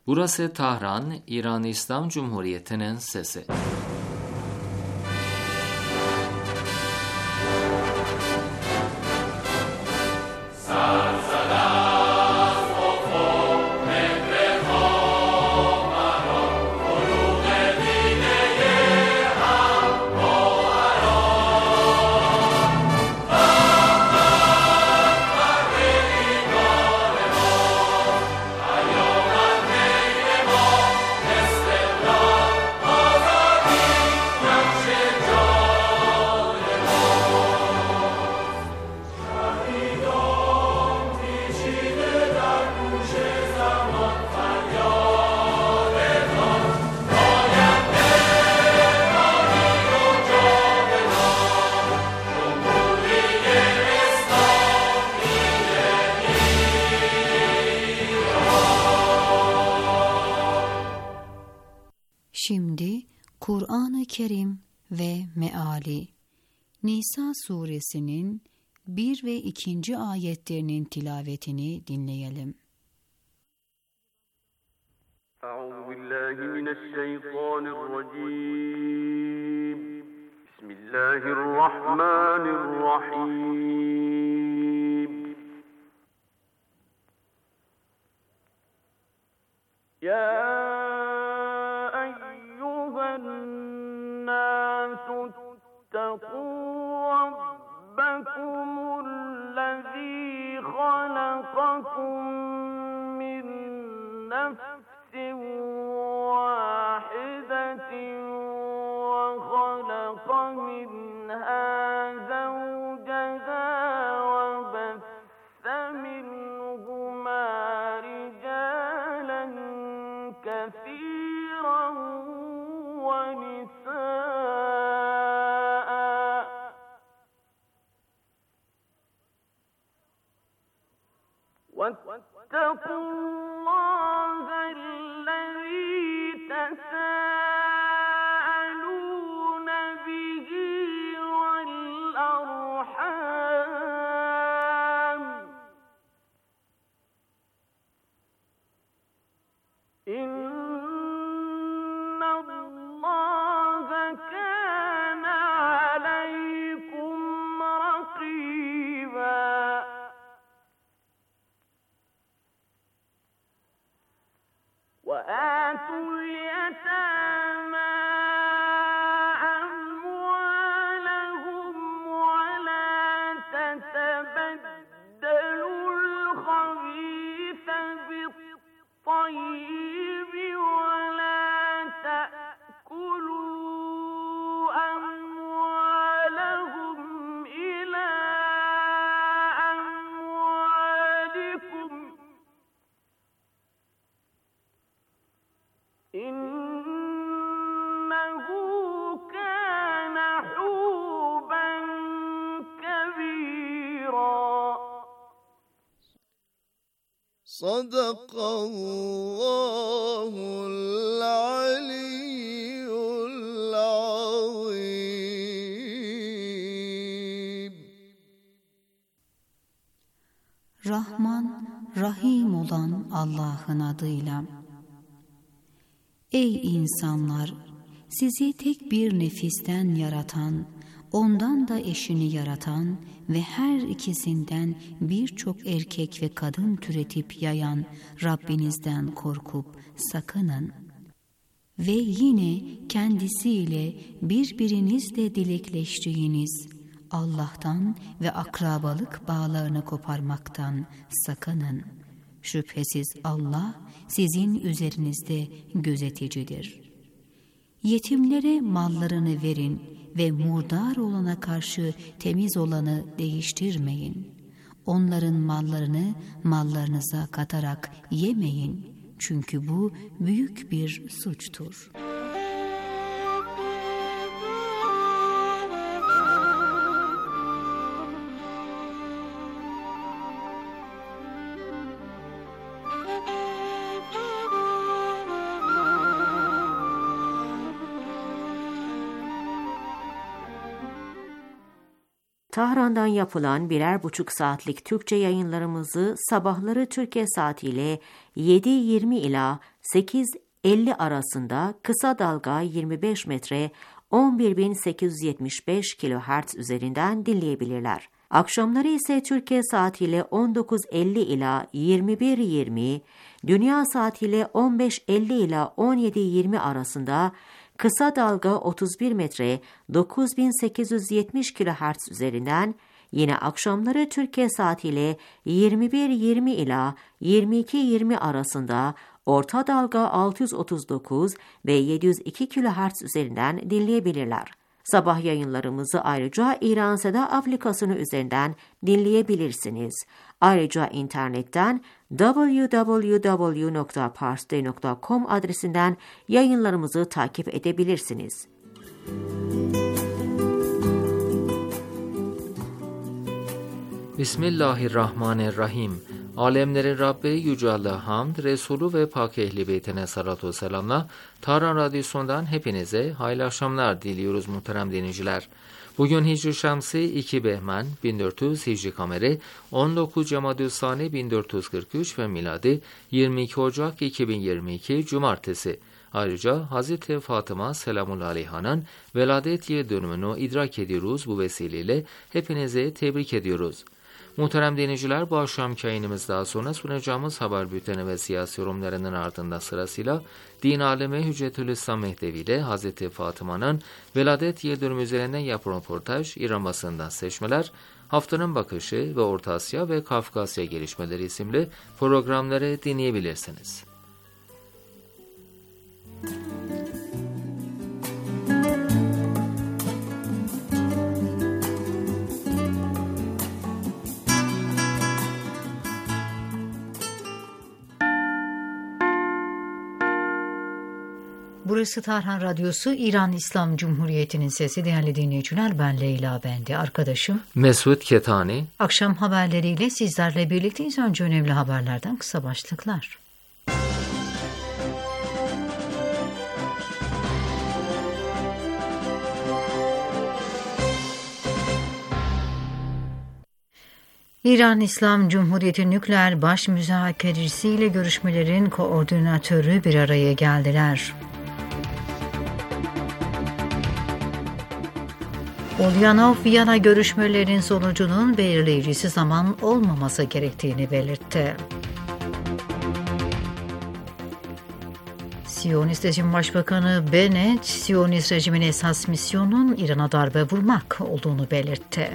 Burası Tahran, İran İslam Cumhuriyeti'nin sesi. Şimdi Kur'an-ı Kerim ve Meali Nisa suresinin 1 ve 2. ayetlerinin tilavetini dinleyelim. Euzubillahimineşşeytanirracim. Bismillahirrahmanirrahim. Ya اتقوا ربكم الذي خلقكم من نفس واحدة وخلق منها زوجها وبث منهما رجالا كثيرا واتقوا الله الذي تساءلون به والأرحام إن الله كان عليكم رقيبا وآتوا اليتامى أموالهم ولا تتبدلوا الخبيث بالطيب ولا تأكلوا أموالهم إلى أموالكم إنه كان حوبا كبيرا. صدق الله العلي العظيم. Rahman, Rahim olan Allah'ın adıyla. Ey insanlar! Sizi tek bir nefisten yaratan, ondan da eşini yaratan ve her ikisinden birçok erkek ve kadın türetip yayan Rabbinizden korkup sakının. Ve yine kendisiyle birbirinizle dilekleştiğiniz Allah'tan ve akrabalık bağlarını koparmaktan sakının. Şüphesiz Allah sizin üzerinizde gözeticidir. Yetimlere mallarını verin ve murdar olana karşı temiz olanı değiştirmeyin. Onların mallarını mallarınıza katarak yemeyin. Çünkü bu büyük bir suçtur. Tahran'dan yapılan 1,5 saatlik Türkçe yayınlarımızı sabahları Türkiye saatiyle 7:20 ila 8-50 arasında, kısa dalga 25 metre 11.875 kHz üzerinden dinleyebilirler. Akşamları ise Türkiye saatiyle 19.50 ila 21.20, dünya saatiyle 15.50 ila 17.20 arasında kısa dalga 31 metre 9.870 kHz üzerinden, yine akşamları Türkiye saatiyle 21.20 ila 22.20 arasında orta dalga 639 ve 702 kHz üzerinden dinleyebilirler. Sabah yayınlarımızı ayrıca İran Seda aplikasyonu üzerinden dinleyebilirsiniz. Ayrıca internetten www.parstoday.com adresinden yayınlarımızı takip edebilirsiniz. Bismillahirrahmanirrahim. Alemlerin Rabbi Yüce Allah'a hamd, Resulü ve Pak Ehli Beytine salatu ve selamla Tahran Radyosu'ndan hepinize hayırlı akşamlar diliyoruz muhterem dinleyiciler. Bugün Hicri Şemsi 2 Behmen 1400 Hicri Kameri 19 Cemadü'l-Sani 1443 ve miladi 22 Ocak 2022 Cumartesi. Ayrıca Hazreti Fatıma selamullahi aleyha'nın veladet yıl dönümünü idrak ediyoruz. Bu vesileyle hepinize tebrik ediyoruz. Muhterem dinleyiciler, bu akşamki yayınımız daha sonra sunacağımız haber bülteni ve siyasi yorumlarının ardından sırasıyla Din Alemi Hüccetülislam Mehdevi ile Hazreti Fatıma'nın veladet yıl dönümü üzerinden yapılan röportaj, İran basından seçmeler, Haftanın Bakışı ve Orta Asya ve Kafkasya gelişmeleri isimli programları dinleyebilirsiniz. Burası Tahran Radyosu, İran İslam Cumhuriyeti'nin sesi. Değerli dinleyiciler, ben Leyla Bendi, arkadaşım Mesut Ketani. Akşam haberleriyle sizlerle birlikteyiz. Önce önemli haberlerden kısa başlıklar. İran İslam Cumhuriyeti Nükleer Baş Müzakeresi ile görüşmelerin koordinatörü bir araya geldiler. Ulyanov, Viyana görüşmelerinin sonucunun belirleyicisi zaman olmaması gerektiğini belirtti. Siyonist Rejim Başbakanı Bennett, Siyonist rejimin esas misyonunun İran'a darbe vurmak olduğunu belirtti.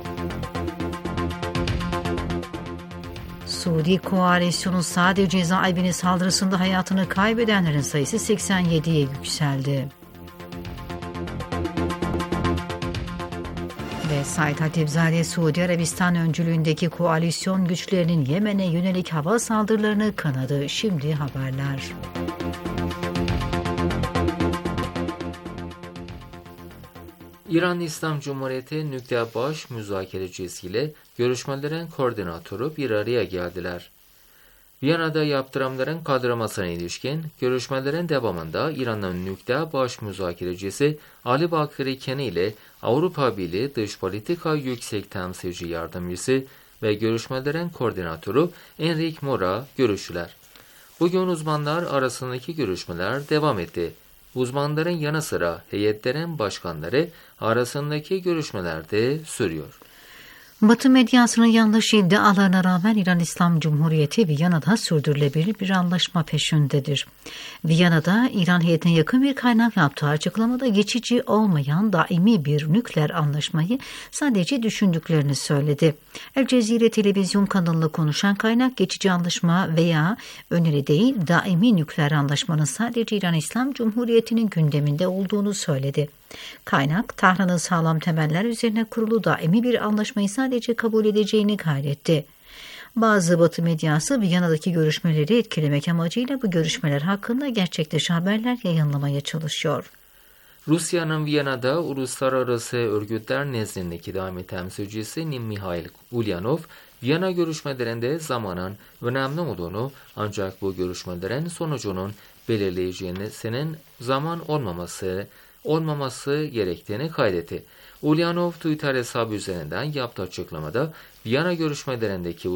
Suudi koalisyonu sadece cezaevinin saldırısında hayatını kaybedenlerin sayısı 87'ye yükseldi. Ve Said Hatipzade, Suudi Arabistan öncülüğündeki koalisyon güçlerinin Yemen'e yönelik hava saldırılarını kınadı. Şimdi haberler. İran İslam Cumhuriyeti Nükleer Baş Müzakerecisi ile görüşmelerin koordinatörü bir araya geldiler. Viyana'da yaptırımların kaldırılmasına ilişkin görüşmelerin devamında İran'ın Nükleer Baş Müzakerecisi Ali Bakiri Keni ile Avrupa Birliği Dış Politika Yüksek Temsilci Yardımcısı ve görüşmelerin koordinatörü Enrique Mora görüştüler. Bugün uzmanlar arasındaki görüşmeler devam etti. Uzmanların yanı sıra heyetlerin başkanları arasındaki görüşmeler de sürüyor. Batı medyasının yanlış iddialarına rağmen İran İslam Cumhuriyeti Viyana'da sürdürülebilir bir anlaşma peşindedir. Viyana'da İran heyetine yakın bir kaynak yaptığı açıklamada geçici olmayan daimi bir nükleer anlaşmayı sadece düşündüklerini söyledi. El Cezire televizyon kanalında konuşan kaynak geçici anlaşma veya öneri değil, daimi nükleer anlaşmanın sadece İran İslam Cumhuriyeti'nin gündeminde olduğunu söyledi. Kaynak, Tahran'ın sağlam temeller üzerine kurulu daimi bir anlaşmayı sadece kabul edeceğini kaydetti. Bazı Batı medyası Viyana'daki görüşmeleri etkilemek amacıyla bu görüşmeler hakkında gerçekleşen haberler yayınlamaya çalışıyor. Rusya'nın Viyana'da uluslararası örgütler nezdindeki daimi temsilcisi Mikhail Ulyanov, Viyana görüşmelerinde zamanın önemli olduğunu, ancak bu görüşmelerin sonucunun belirleyeceğinin zaman olmaması gerektiğini kaydetti. Ulyanov Twitter hesabı üzerinden yaptığı açıklamada Viyana görüşmelerindeki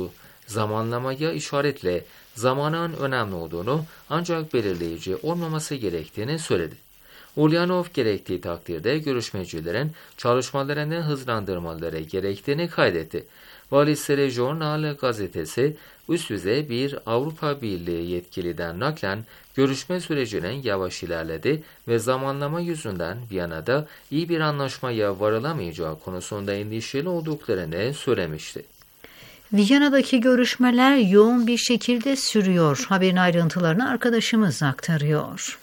zamanlamaya işaretle zamanın önemli olduğunu ancak belirleyici olmaması gerektiğini söyledi. Ulyanov gerektiği takdirde görüşmecilerin çalışmalarını hızlandırmaları gerektiğini kaydetti. Valisere Journal gazetesi üst düzey bir Avrupa Birliği yetkiliden naklen görüşme sürecinin yavaş ilerledi ve zamanlama yüzünden Viyana'da iyi bir anlaşmaya varılamayacağı konusunda endişeli olduklarını söylemişti. Viyana'daki görüşmeler yoğun bir şekilde sürüyor. Haberin ayrıntılarını arkadaşımız aktarıyor.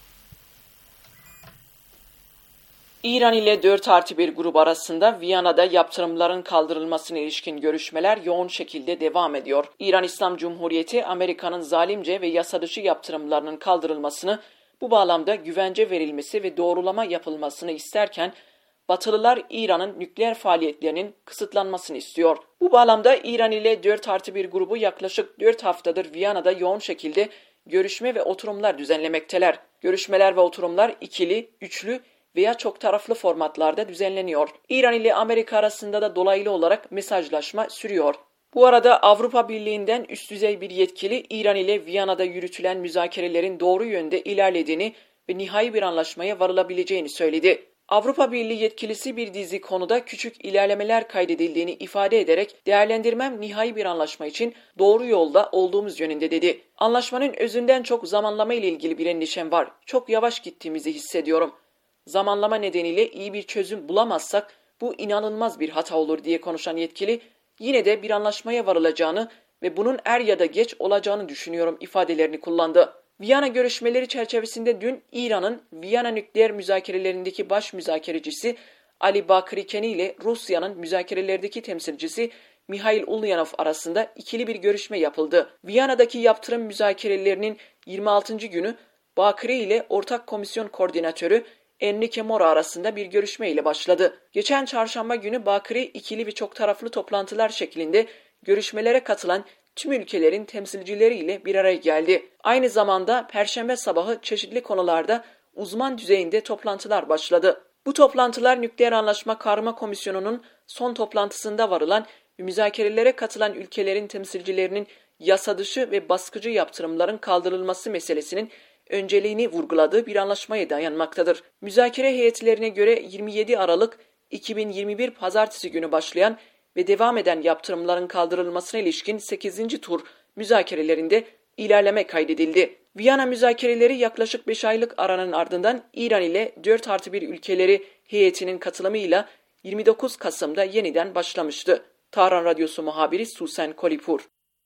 İran ile 4+1 grubu arasında Viyana'da yaptırımların kaldırılmasına ilişkin görüşmeler yoğun şekilde devam ediyor. İran İslam Cumhuriyeti, Amerika'nın zalimce ve yasadışı yaptırımlarının kaldırılmasını, bu bağlamda güvence verilmesi ve doğrulama yapılmasını isterken, Batılılar İran'ın nükleer faaliyetlerinin kısıtlanmasını istiyor. Bu bağlamda İran ile 4+1 grubu yaklaşık 4 haftadır Viyana'da yoğun şekilde görüşme ve oturumlar düzenlemekteler. Görüşmeler ve oturumlar ikili, üçlü veya çok taraflı formatlarda düzenleniyor. İran ile Amerika arasında da dolaylı olarak mesajlaşma sürüyor. Bu arada Avrupa Birliği'nden üst düzey bir yetkili İran ile Viyana'da yürütülen müzakerelerin doğru yönde ilerlediğini ve nihai bir anlaşmaya varılabileceğini söyledi. Avrupa Birliği yetkilisi bir dizi konuda küçük ilerlemeler kaydedildiğini ifade ederek değerlendirmem nihai bir anlaşma için doğru yolda olduğumuz yönünde dedi. Anlaşmanın özünden çok zamanlama ile ilgili bir endişem var. Çok yavaş gittiğimizi hissediyorum. Zamanlama nedeniyle iyi bir çözüm bulamazsak bu inanılmaz bir hata olur diye konuşan yetkili, yine de bir anlaşmaya varılacağını ve bunun er ya da geç olacağını düşünüyorum ifadelerini kullandı. Viyana görüşmeleri çerçevesinde dün İran'ın Viyana nükleer müzakerelerindeki baş müzakerecisi Ali Bakrikeni ile Rusya'nın müzakerelerdeki temsilcisi Mihail Ulyanov arasında ikili bir görüşme yapıldı. Viyana'daki yaptırım müzakerelerinin 26. günü Bakri ile Ortak Komisyon Koordinatörü Enrique Mora arasında bir görüşme ile başladı. Geçen çarşamba günü Bakri ikili ve çok taraflı toplantılar şeklinde görüşmelere katılan tüm ülkelerin temsilcileriyle bir araya geldi. Aynı zamanda Perşembe sabahı çeşitli konularda uzman düzeyinde toplantılar başladı. Bu toplantılar Nükleer Anlaşma Karma Komisyonu'nun son toplantısında varılan ve müzakerelere katılan ülkelerin temsilcilerinin yasa dışı ve baskıcı yaptırımların kaldırılması meselesinin önceliğini vurguladığı bir anlaşmaya dayanmaktadır. Müzakere heyetlerine göre 27 Aralık 2021 Pazartesi günü başlayan ve devam eden yaptırımların kaldırılmasına ilişkin 8. tur müzakerelerinde ilerleme kaydedildi. Viyana müzakereleri yaklaşık 5 aylık aranın ardından İran ile 4+1 ülkeleri heyetinin katılımıyla 29 Kasım'da yeniden başlamıştı. Tahran Radyosu muhabiri Susan Kolipur.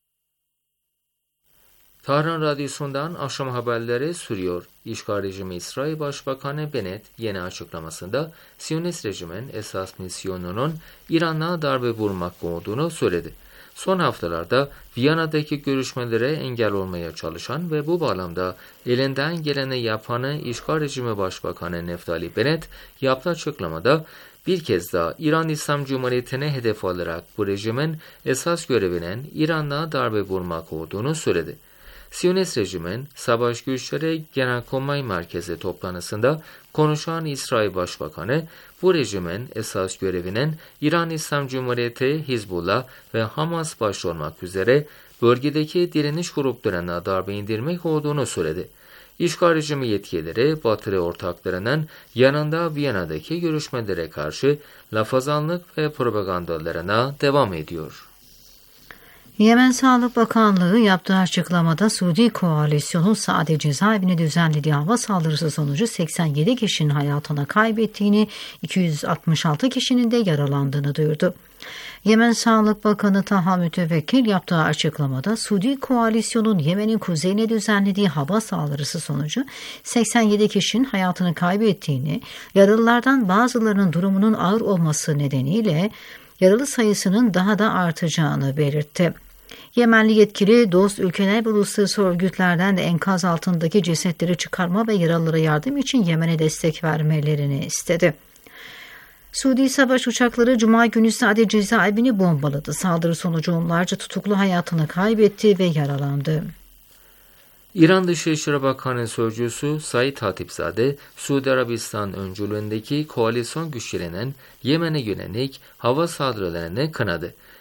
Tahran Radyosu'ndan akşam haberleri sürüyor. İşgal rejimi İsrail Başbakanı Bennett yeni açıklamasında Siyonist rejimin esas misyonunun İran'a darbe vurmak olduğunu söyledi. Son haftalarda Viyana'daki görüşmelere engel olmaya çalışan ve bu bağlamda elinden geleni yapanı işgal rejimi Başbakanı Naftali Bennett yaptığı açıklamada bir kez daha İran İslam Cumhuriyeti'ne hedef alarak bu rejimin esas görevinin İran'a darbe vurmak olduğunu söyledi. Siyonist rejimin Savaş Güçleri Genelkurmay Merkezi toplantısında konuşan İsrail Başbakanı, bu rejimin esas görevinin İran İslam Cumhuriyeti, Hizbullah ve Hamas başta olmak üzere bölgedeki direniş gruplarına darbe indirmek olduğunu söyledi. İşgal rejimi yetkilileri Batılı ortaklarının yanında Viyana'daki görüşmelere karşı lafazanlık ve propagandalarına devam ediyor. Yemen Sağlık Bakanlığı yaptığı açıklamada Suudi koalisyonu Saadi cezaevine düzenlediği hava saldırısı sonucu 87 kişinin hayatını kaybettiğini, 266 kişinin de yaralandığını duyurdu. Yemen Sağlık Bakanı Taha Mütevekkil yaptığı açıklamada Suudi koalisyonun Yemen'in kuzeyine düzenlediği hava saldırısı sonucu 87 kişinin hayatını kaybettiğini, yaralılardan bazılarının durumunun ağır olması nedeniyle yaralı sayısının daha da artacağını belirtti. Yemenli yetkili dost ülkeler ve uluslararası örgütlerden de enkaz altındaki cesetleri çıkarma ve yaralılara yardım için Yemen'e destek vermelerini istedi. Suudi savaş uçakları Cuma günü Saadi cezaevini bombaladı. Saldırı sonucu onlarca tutuklu hayatını kaybetti ve yaralandı. İran Dışişleri Bakanı Sözcüsü Said Hatipzade, Suudi Arabistan öncülüğündeki koalisyon güçlerinin Yemen'e yönelik hava saldırılarını kınadı.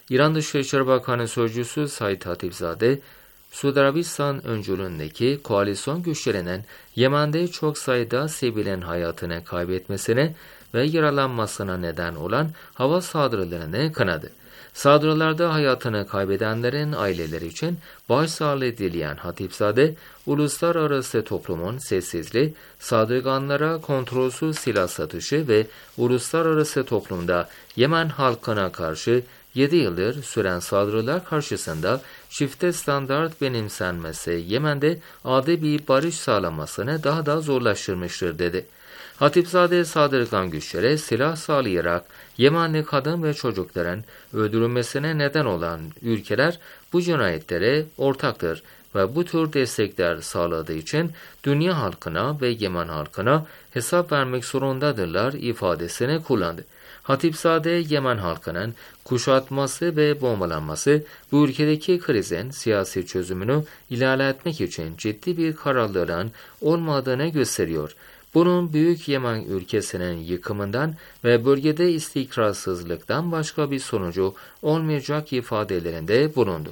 İran Dışişleri Bakanı Sözcüsü Said Hatipzade, Suudi Arabistan öncülüğündeki koalisyon güçlerinin Yemen'de çok sayıda sivilin hayatını kaybetmesine ve yaralanmasına neden olan hava saldırılarını kınadı. Saldırılarda hayatını kaybedenlerin aileleri için başsağlığı dileyen Hatipzade, uluslararası toplumun sessizliği, saldırganlara kontrolsüz silah satışı ve uluslararası toplumda Yemen halkına karşı 7 yıldır süren saldırılar karşısında çifte standart benimsenmesi Yemen'de adil bir barış sağlamasını daha da zorlaştırmıştır dedi. Hatipzade saldırgan güçlere silah sağlayarak Yemenli kadın ve çocukların öldürülmesine neden olan ülkeler bu cinayetlere ortaktır ve bu tür destekler sağladığı için dünya halkına ve Yemen halkına hesap vermek zorundadırlar ifadesini kullandı. Hatipzade, Yemen halkının kuşatması ve bombalanması bu ülkedeki krizin siyasi çözümünü ilerletmek için ciddi bir kararlılığın olmadığını gösteriyor. Bunun Büyük Yemen ülkesinin yıkımından ve bölgede istikrarsızlıktan başka bir sonucu olmayacak ifadelerinde bulundu.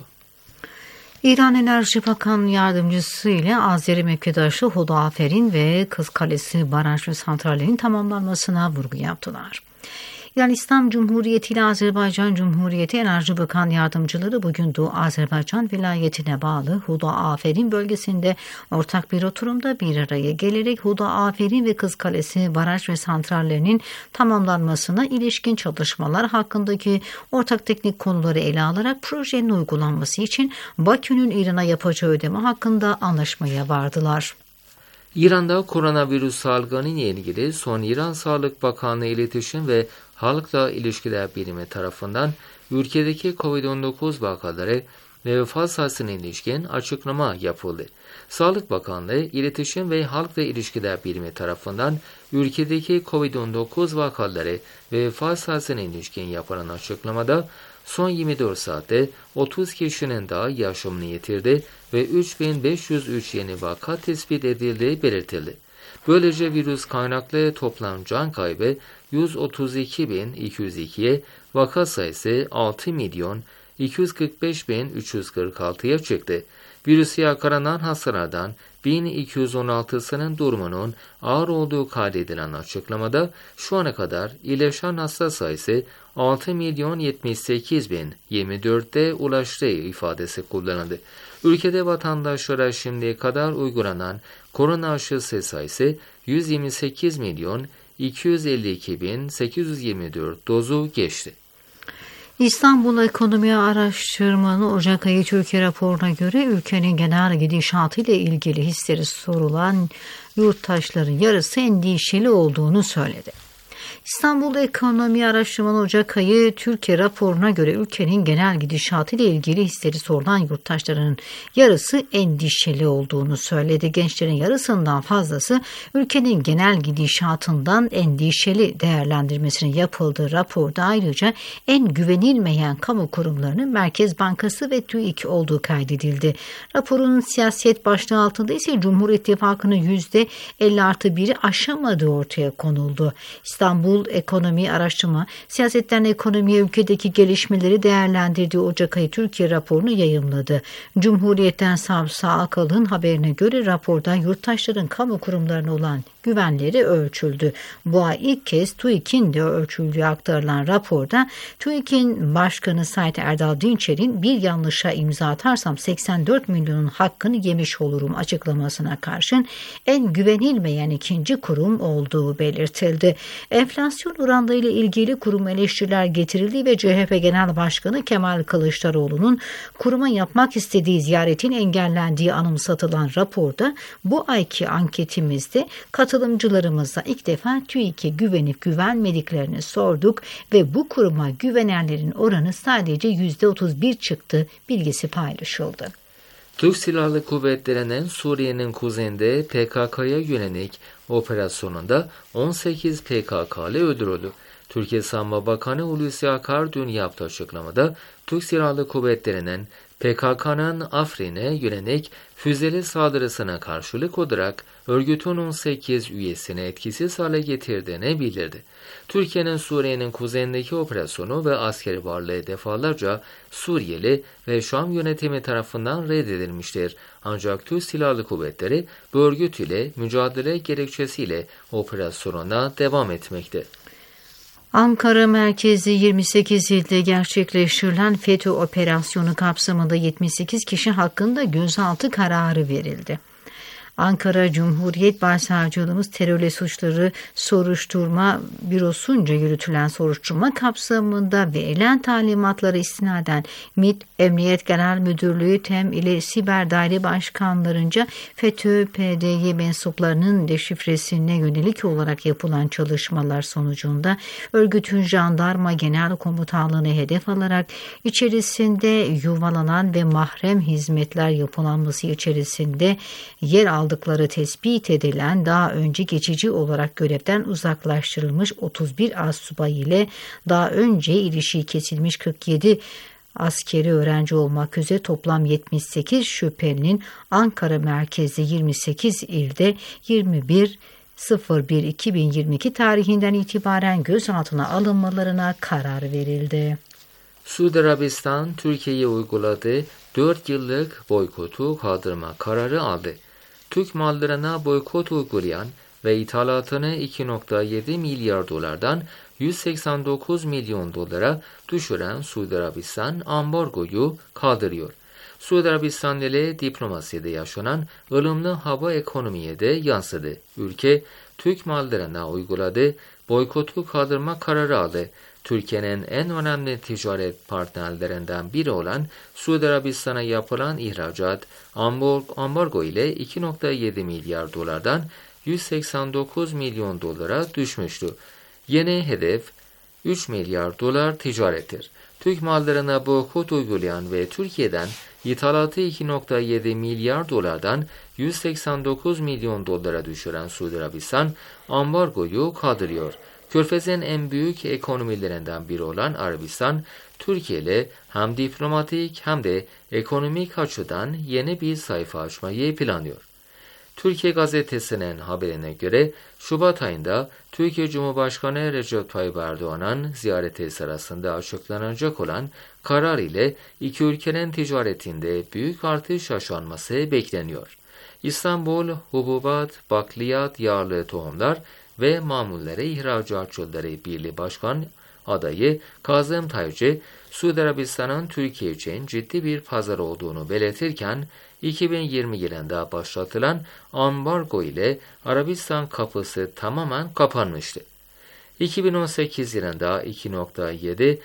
İran Enerji Bakan Yardımcısı ile Azeri mevkidaşı Huda Aferin ve Kızkalesi baraj ve santrallerin tamamlanmasına vurgu yaptılar. İran İslam Cumhuriyeti ile Azerbaycan Cumhuriyeti Enerji Bakan Yardımcıları bugün Doğu Azerbaycan vilayetine bağlı Huda Aferin bölgesinde ortak bir oturumda bir araya gelerek Huda Aferin ve Kızkalesi baraj ve santrallerinin tamamlanmasına ilişkin çalışmalar hakkındaki ortak teknik konuları ele alarak projenin uygulanması için Bakü'nün İran'a yapacağı ödeme hakkında anlaşmaya vardılar. İran'da koronavirüs salgını ile ilgili son İran Sağlık Bakanlığı İletişim ve Halkla İlişkiler Birimi tarafından ülkedeki COVID-19 vakaları ve vefat sayısına ilişkin açıklama yapıldı. Sağlık Bakanlığı İletişim ve Halkla İlişkiler Birimi tarafından ülkedeki COVID-19 vakaları ve vefat sayısına ilişkin yapılan açıklamada son 24 saatte 30 kişinin daha yaşamını yitirdi ve 3503 yeni vaka tespit edildiği belirtildi. Böylece virüs kaynaklı toplam can kaybı 132.202'ye, vaka sayısı 6.245.346'ya çıktı. Virüse yakalanan hastalardan 1216'sının durumunun ağır olduğu kaydedilen açıklamada şu ana kadar iyileşen hasta sayısı 6.078.024'te ulaştığı ifadesi kullanıldı. Ülkede vatandaşlara şimdiye kadar uygulanan korona aşısı sayısı 128.252.824 dozu geçti. İstanbul Ekonomi Araştırmaları Ocak ayı Türkiye raporuna göre ülkenin genel gidişatı ile ilgili hisleri sorulan yurttaşların yarısı endişeli olduğunu söyledi. İstanbul Ekonomi Araştırmaları Ocak ayı Türkiye raporuna göre ülkenin genel gidişatı ile ilgili hisleri sorulan yurttaşların yarısı endişeli olduğunu söyledi. Gençlerin yarısından fazlası ülkenin genel gidişatından endişeli değerlendirmesinin yapıldığı raporda ayrıca en güvenilmeyen kamu kurumlarının Merkez Bankası ve TÜİK olduğu kaydedildi. Raporun siyaset başlığı altında ise Cumhur İttifakı'nın %50+1'i aşamadığı ortaya konuldu. İstanbul Ekonomi Araştırma, siyasetten ekonomiye ülkedeki gelişmeleri değerlendirdiği Ocak ayı Türkiye raporunu yayımladı. Cumhuriyet'ten Savsa Akal'ın haberine göre raporda yurttaşların kamu kurumlarına olan güvenleri ölçüldü. Bu ay ilk kez TÜİK'in de ölçüldüğü aktarılan raporda TÜİK'in Başkanı Said Erdal Dinçer'in bir yanlışa imza atarsam 84 milyonun hakkını yemiş olurum açıklamasına karşın en güvenilmeyen ikinci kurum olduğu belirtildi. Enflasyon oranlarıyla ilgili kurum eleştiriler getirildi ve CHP Genel Başkanı Kemal Kılıçdaroğlu'nun kuruma yapmak istediği ziyaretin engellendiği anımsatılan raporda bu ayki anketimizde katılımcılarımıza ilk defa TÜİK'e güvenip güvenmediklerini sorduk ve bu kuruma güvenenlerin oranı sadece %31 çıktı bilgisi paylaşıldı. Türk Silahlı Kuvvetleri'nin Suriye'nin kuzeyinde PKK'ya yönelik operasyonunda 18 PKK'lı öldürüldü. Türkiye Savunma Bakanı Hulusi Akar dün yaptığı açıklamada Türk Silahlı Kuvvetleri'nin PKK'nın Afrin'e yönelik füzeli saldırısına karşılık olarak örgütün 18 üyesini etkisiz hale getirdiğini bildirdi. Türkiye'nin Suriye'nin kuzeyindeki operasyonu ve askeri varlığı defalarca Suriyeli ve Şam yönetimi tarafından reddedilmiştir. Ancak Türk Silahlı Kuvvetleri bu örgüt ile mücadele gerekçesiyle operasyonuna devam etmekte. Ankara merkezli 28 ilde gerçekleştirilen FETÖ operasyonu kapsamında 78 kişi hakkında gözaltı kararı verildi. Ankara Cumhuriyet Başsavcılığımız Terörle Suçları Soruşturma Bürosu'nca yürütülen soruşturma kapsamında verilen talimatlara istinaden MİT, Emniyet Genel Müdürlüğü, TEM ile Siber Daire Başkanlarınca FETÖ-PDY mensuplarının deşifresine yönelik olarak yapılan çalışmalar sonucunda örgütün Jandarma Genel Komutanlığı'nı hedef alarak içerisinde yuvalanan ve mahrem hizmetler yapılanması içerisinde yer aldıkları tespit edilen daha önce geçici olarak görevden uzaklaştırılmış 31 astsubay ile daha önce ilişiği kesilmiş 47 askeri öğrenci olmak üzere toplam 78 şüphelinin Ankara merkezli 28 ilde 21.01.2022 tarihinden itibaren gözaltına alınmalarına karar verildi. Suudi Arabistan, Türkiye'ye uyguladığı 4 yıllık boykotu kaldırma kararı aldı. Türk mallarına boykot uygulayan ve ithalatını 2.7 milyar dolardan 189 milyon dolara düşüren Suudi Arabistan ambargoyu kaldırıyor. Suudi Arabistan ile diplomaside yaşanan ılımlı hava ekonomiye de yansıdı. Ülke, Türk mallarına uyguladığı boykotu kaldırma kararı aldı. Türkiye'nin en önemli ticaret partnerlerinden biri olan Suudi Arabistan'a yapılan ihracat ambargo ile 2.7 milyar dolardan 189 milyon dolara düşmüştü. Yeni hedef 3 milyar dolar ticarettir. Türk mallarına boykot uygulayan ve Türkiye'den ithalatı 2.7 milyar dolardan 189 milyon dolara düşüren Suudi Arabistan ambargoyu kaldırıyor. Körfez'in en büyük ekonomilerinden biri olan Arabistan, Türkiye ile hem diplomatik hem de ekonomik açıdan yeni bir sayfa açmayı planlıyor. Türkiye Gazetesi'nin haberine göre Şubat ayında Türkiye Cumhurbaşkanı Recep Tayyip Erdoğan'ın ziyareti sırasında açıklanacak olan karar ile iki ülkenin ticaretinde büyük artış yaşanması bekleniyor. İstanbul Hububat, Bakliyat, Yağlı Tohumlar ve Mamulleri İhracatçıları Birliği Başkan adayı Kazım Taycı, Suudi Arabistan'ın Türkiye için ciddi bir pazar olduğunu belirtirken, 2020 yılında başlatılan ambargo ile Arabistan kapısı tamamen kapanmıştı. 2018 yılında 2.7,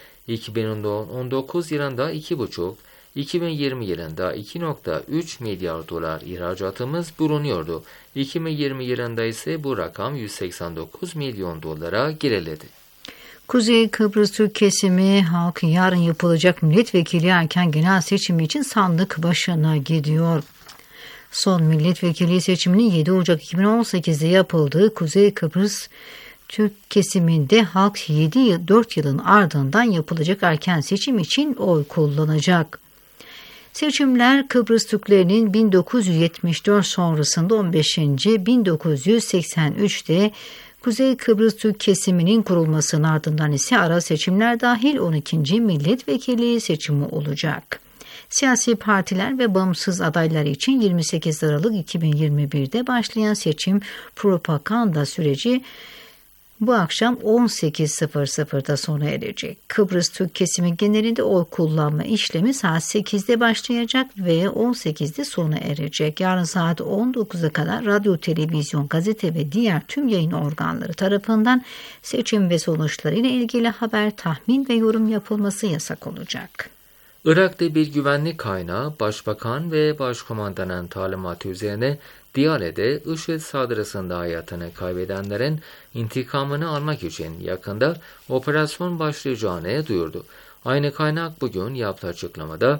2019 yılında 2.5, 2020 yılında 2.3 milyar dolar ihracatımız bulunuyordu. 2020 yılında ise bu rakam 189 milyon dolara geriledi. Kuzey Kıbrıs Türk kesimi halkı yarın yapılacak milletvekili erken genel seçimi için sandık başına gidiyor. Son milletvekili seçiminin 7 Ocak 2018'de yapıldığı Kuzey Kıbrıs Türk kesiminde halk 4 yılın ardından yapılacak erken seçim için oy kullanacak. Seçimler Kıbrıs Türklerinin 1974 sonrasında 15. 1983'te Kuzey Kıbrıs Türk kesiminin kurulmasının ardından ise ara seçimler dahil 12. milletvekili seçimi olacak. Siyasi partiler ve bağımsız adaylar için 28 Aralık 2021'de başlayan seçim propaganda süreci bu akşam 18.00'da sona erecek. Kıbrıs Türk kesimi genelinde oy kullanma işlemi saat 8'de başlayacak ve 18'de sona erecek. Yarın saat 19'a kadar radyo, televizyon, gazete ve diğer tüm yayın organları tarafından seçim ve sonuçlarıyla ilgili haber, tahmin ve yorum yapılması yasak olacak. Irak'ta bir güvenlik kaynağı Başbakan ve Başkomandanın talimatı üzerine Diyale'de IŞİD saldırısında hayatını kaybedenlerin intikamını almak için yakında operasyon başlayacağını duyurdu. Aynı kaynak bugün yaptığı açıklamada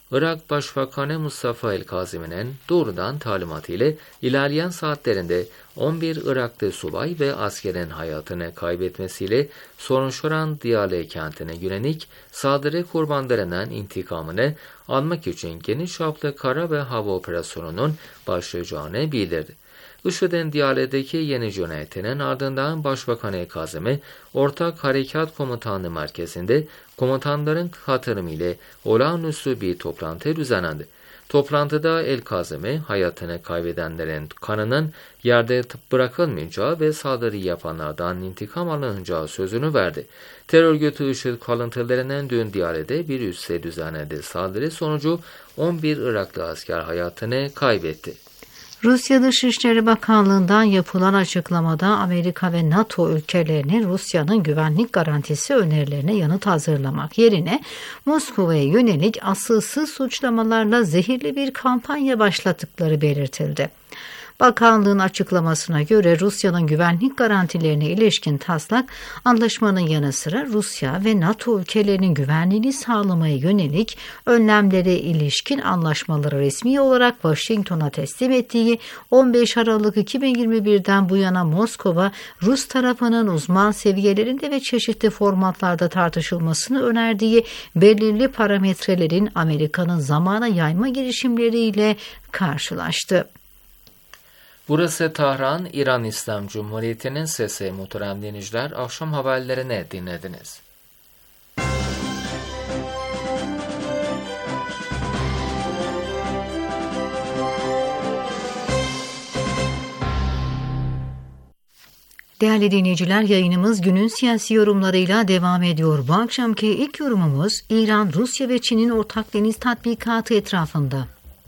Irak Başbakanı Mustafa el-Kazimi'nin doğrudan talimatı ile ilerleyen saatlerinde 11 Iraklı subay ve askerin hayatını kaybetmesiyle Sorunşoran Diyale kentine yönelik saldırı kurbanlarının intikamını almak için geniş çaplı kara ve hava operasyonunun başlayacağını bildirdi. IŞİD'in Diyale'deki yeni cüneytinin ardından Başbakan el-Kazimi, Ortak Harekat Komutanlığı Merkezi'nde komutanların katılımıyla olağanüstü bir toplantı düzenlendi. Toplantıda el-Kazimi, hayatını kaybedenlerin kanının yerde bırakılmayacağı ve saldırı yapanlardan intikam alınacağı sözünü verdi. Terör örgütü IŞİD kalıntılarının dün Diyale'de bir üsse düzenlediği saldırı sonucu 11 Iraklı asker hayatını kaybetti. Rusya Dışişleri Bakanlığı'ndan yapılan açıklamada Amerika ve NATO ülkelerinin Rusya'nın güvenlik garantisi önerilerine yanıt hazırlamak yerine Moskova'ya yönelik asılsız suçlamalarla zehirli bir kampanya başlattıkları belirtildi. Bakanlığın açıklamasına göre Rusya'nın güvenlik garantilerine ilişkin taslak anlaşmanın yanı sıra Rusya ve NATO ülkelerinin güvenliğini sağlamaya yönelik önlemlere ilişkin anlaşmaları resmi olarak Washington'a teslim ettiği 15 Aralık 2021'den bu yana Moskova, Rus tarafının uzman seviyelerinde ve çeşitli formatlarda tartışılmasını önerdiği belirli parametrelerin Amerika'nın zamana yayma girişimleriyle karşılaştı. Burası Tahran, İran İslam Cumhuriyeti'nin sesi. Muhterem dinleyiciler, akşam haberlerini dinlediniz. Değerli dinleyiciler, yayınımız günün siyasi yorumlarıyla devam ediyor. Bu akşamki ilk yorumumuz İran, Rusya ve Çin'in ortak deniz tatbikatı etrafında.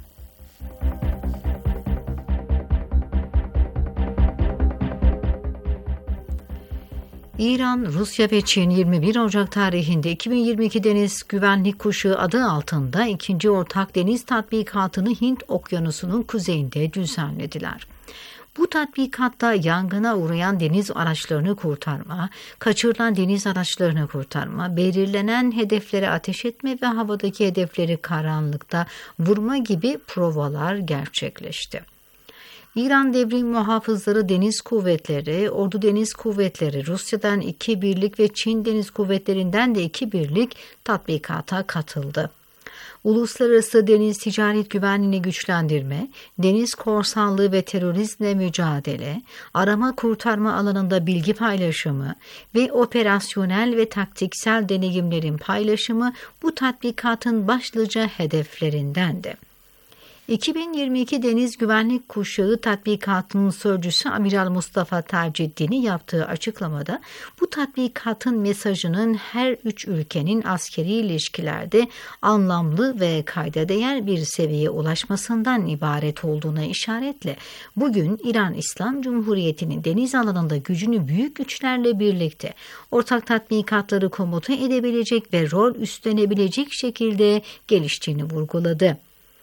İran, Rusya ve Çin 21 Ocak tarihinde 2022 Deniz Güvenlik Kuşağı adı altında ikinci ortak deniz tatbikatını Hint Okyanusu'nun kuzeyinde düzenlediler. Bu tatbikatta yangına uğrayan deniz araçlarını kurtarma, kaçırılan deniz araçlarını kurtarma, belirlenen hedeflere ateş etme ve havadaki hedefleri karanlıkta vurma gibi provalar gerçekleşti. İran Devrim Muhafızları Deniz Kuvvetleri, Ordu Deniz Kuvvetleri, Rusya'dan 2 birlik ve Çin Deniz Kuvvetleri'nden de 2 birlik tatbikata katıldı. Uluslararası deniz ticaret güvenliğini güçlendirme, deniz korsanlığı ve terörizmle mücadele, arama kurtarma alanında bilgi paylaşımı ve operasyonel ve taktiksel deneyimlerin paylaşımı bu tatbikatın başlıca hedeflerindendi. 2022 Deniz Güvenlik Kuşağı tatbikatının sözcüsü Amiral Mustafa Taceddin'i yaptığı açıklamada bu tatbikatın mesajının her üç ülkenin askeri ilişkilerde anlamlı ve kayda değer bir seviyeye ulaşmasından ibaret olduğuna işaretle bugün İran İslam Cumhuriyeti'nin deniz alanında gücünü büyük güçlerle birlikte ortak tatbikatları komuta edebilecek ve rol üstlenebilecek şekilde geliştiğini vurguladı.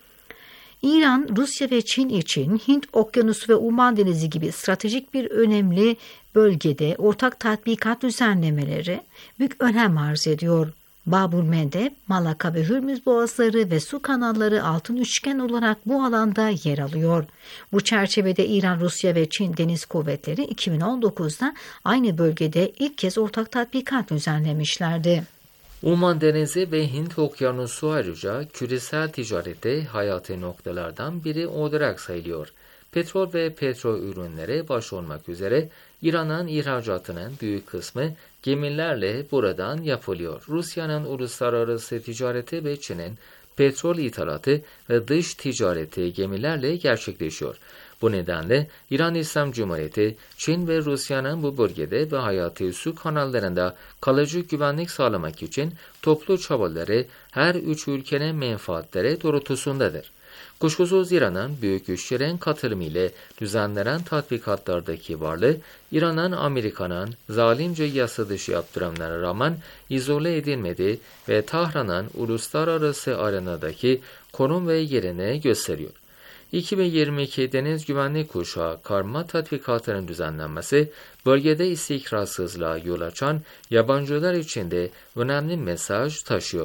İran, Rusya ve Çin için Hint Okyanusu ve Umman Denizi gibi stratejik bir önemli bölgede ortak tatbikat düzenlemeleri büyük önem arz ediyor. Bab-ül-Mandeb, Malaka ve Hürmüz boğazları ve su kanalları altın üçgen olarak bu alanda yer alıyor. Bu çerçevede İran, Rusya ve Çin Deniz Kuvvetleri 2019'da aynı bölgede ilk kez ortak tatbikat düzenlemişlerdi. Umman Denizi ve Hint Okyanusu ayrıca küresel ticarette hayati noktalardan biri olarak sayılıyor. Petrol ve petrol ürünleri baş olmak üzere İran'ın ihracatının büyük kısmı gemilerle buradan yapılıyor. Rusya'nın uluslararası ticareti ve Çin'in petrol ithalatı ve dış ticareti gemilerle gerçekleşiyor. Bu nedenle İran İslam Cumhuriyeti, Çin ve Rusya'nın bu bölgede ve hayati su kanallarında kalıcı güvenlik sağlamak için toplu çabaları her üç ülkenin menfaatleri doğrultusundadır. Kuşkusuz İran'ın büyük güçlerin katılımı ile düzenlenen tatbikatlardaki varlığı, İran'ın Amerika'nın zalimce yasa dışı yaptırımlara rağmen izole edilmedi ve Tahran'ın uluslararası arenadaki konum ve yerini gösteriyor. 2022 Deniz Güvenlik Kuşağı karma tatbikatının düzenlenmesi, bölgede istikrarsızlığa yol açan yabancılar için de önemli mesaj taşıyor.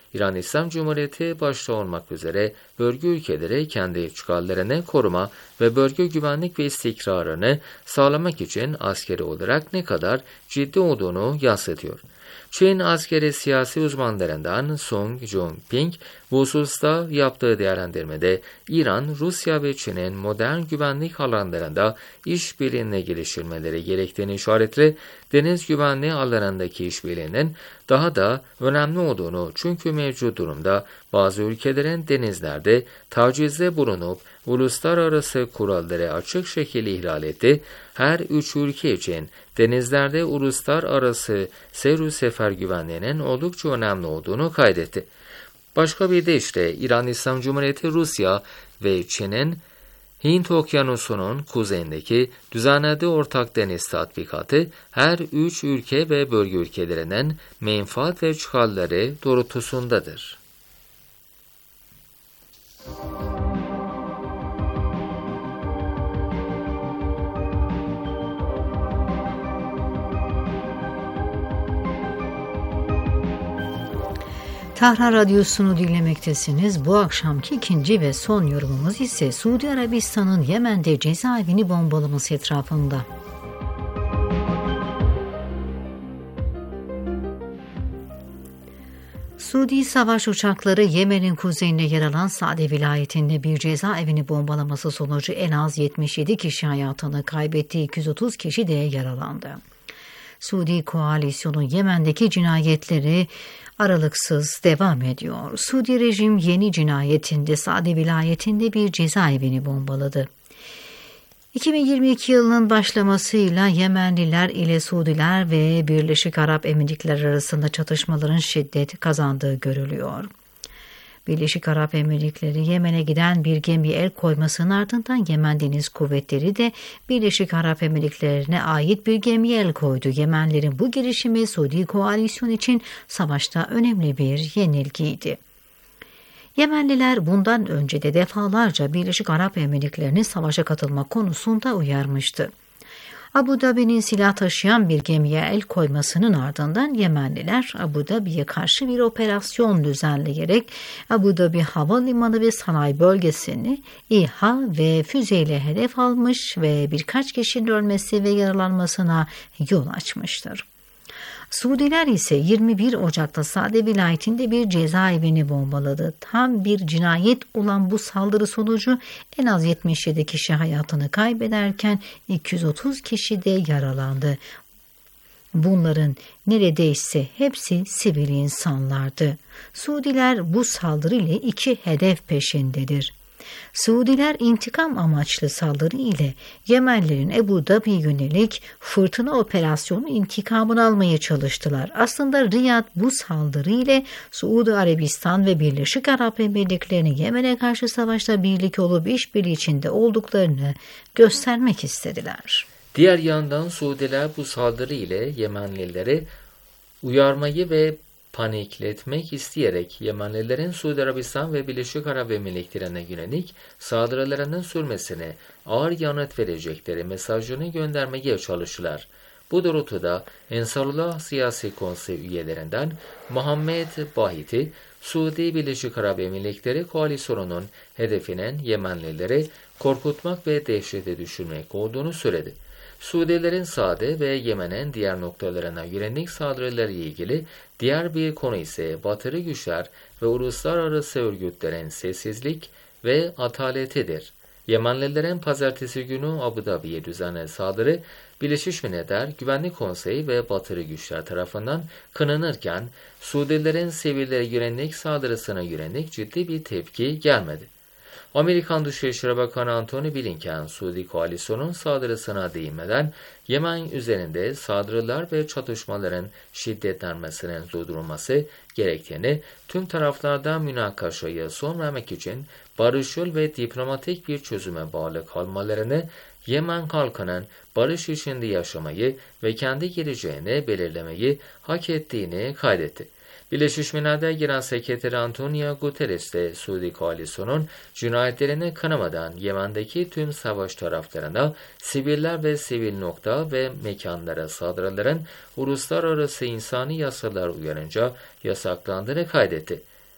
İran İslam Cumhuriyeti başta olmak üzere bölge ülkeleri kendi çıkarlarını koruma ve bölge güvenlik ve istikrarını sağlamak için askeri olarak ne kadar ciddi olduğunu yansıtıyor. Çin askeri siyasi uzmanlarından Song Jong-ping bu hususta yaptığı değerlendirmede İran, Rusya ve Çin'in modern güvenlik alanlarında işbirliğine geliştirmeleri gerektiğini işaretli, deniz güvenliği alanındaki işbirliğinin daha da önemli olduğunu, çünkü mevcut durumda bazı ülkelerin denizlerde tacizde bulunup uluslararası kuralları açık şekilde ihlal etti, her üç ülke için denizlerde uluslararası seyir sefer güvenliğinin oldukça önemli olduğunu kaydetti. Başka bir deyişle İran İslam Cumhuriyeti, Rusya ve Çin'in Hint Okyanusu'nun kuzeyindeki düzenlediği ortak deniz tatbikatı her üç ülke ve bölge ülkelerinin menfaat ve çıkarları doğrultusundadır. Tahran Radyosu'nu dinlemektesiniz. Bu akşamki ikinci ve son yorumumuz ise Suudi Arabistan'ın Yemen'de cezaevini bombalaması etrafında. Suudi savaş uçakları Yemen'in kuzeyinde yer alan Sa'de vilayetinde bir cezaevini bombalaması sonucu en az 77 kişi hayatını kaybetti, 230 kişi de yaralandı. Suudi koalisyonun Yemen'deki cinayetleri aralıksız devam ediyor. Suudi rejim yeni cinayetinde Sa'de vilayetinde bir cezaevini bombaladı. 2022 yılının başlamasıyla Yemenliler ile Suudiler ve Birleşik Arap Emirlikleri arasında çatışmaların şiddet kazandığı görülüyor. Birleşik Arap Emirlikleri Yemen'e giden bir gemiye el koymasının ardından Yemen Deniz Kuvvetleri de Birleşik Arap Emirlikleri'ne ait bir gemiye el koydu. Yemenlerin bu girişimi Suudi koalisyon için savaşta önemli bir yenilgiydi. Yemenliler bundan önce de defalarca Birleşik Arap Emirlikleri'nin savaşa katılma konusunda uyarmıştı. Abu Dhabi'nin silah taşıyan bir gemiye el koymasının ardından Yemenliler Abu Dhabi'ye karşı bir operasyon düzenleyerek Abu Dhabi Havalimanı ve Sanayi bölgesini İHA ve füzeyle hedef almış ve birkaç kişinin ölmesi ve yaralanmasına yol açmıştır. Suudiler ise 21 Ocak'ta Sa'de vilayetinde bir cezaevini bombaladı. Tam bir cinayet olan bu saldırı sonucu en az 77 kişi hayatını kaybederken 230 kişi de yaralandı. Bunların neredeyse hepsi sivil insanlardı. Suudiler bu saldırı ile iki hedef peşindedir. Suudiler intikam amaçlı saldırı ile Yemenlilerin Ebu Dhabi'ye yönelik fırtına operasyonu intikamını almaya çalıştılar. Aslında Riyad bu saldırı ile Suudi Arabistan ve Birleşik Arap Emirlikleri'nin Yemen'e karşı savaşta birlik olup işbirliği içinde olduklarını göstermek istediler. Diğer yandan Suudiler bu saldırı ile Yemenlileri uyarmayı ve panikletmek isteyerek Yemenlilerin Suudi Arabistan ve Birleşik Arap Emirlikleri'ne yönelik saldırılarının sürmesine ağır yanıt verecekleri mesajını göndermeye çalıştılar. Bu doğrultuda Ensarullah Siyasi Konsey üyelerinden Muhammed Bahiti, Suudi Birleşik Arap Emirlikleri koalisyonunun hedefinin Yemenlileri korkutmak ve dehşete düşürmek olduğunu söyledi. Suudilerin Sa'de ve Yemen'in diğer noktalarına yönelik saldırıları ile ilgili diğer bir konu ise batılı güçler ve uluslararası örgütlerin sessizlik ve ataletidir. Yemenlilerin pazartesi günü Abu Dhabi'ye düzenlenen saldırı Birleşmiş Milletler Güvenlik Konseyi ve batılı güçler tarafından kınanırken Suudilerin sivillere yönelik saldırısına yönelik ciddi bir tepki gelmedi. Amerikan Dışişleri Bakanı Antony Blinken, Suudi koalisyonun saldırısına değinmeden Yemen üzerinde saldırılar ve çatışmaların şiddetlenmesinin durdurulması gerektiğini, tüm taraflardan münakaşaya son vermek için barışçıl ve diplomatik bir çözüme bağlı kalmalarını, Yemen halkının barış içinde yaşamayı ve kendi geleceğini belirlemeyi hak ettiğini kaydetti. Birleşmiş Milletler Genel Sekreteri Antonio Guterres de Suudi koalisyonun cinayetlerini kınamadan Yemen'deki tüm savaş taraflarına siviller ve sivil nokta ve mekanlara saldırıların uluslararası insani yasalar uyarınca yasaklandığını kaydetti.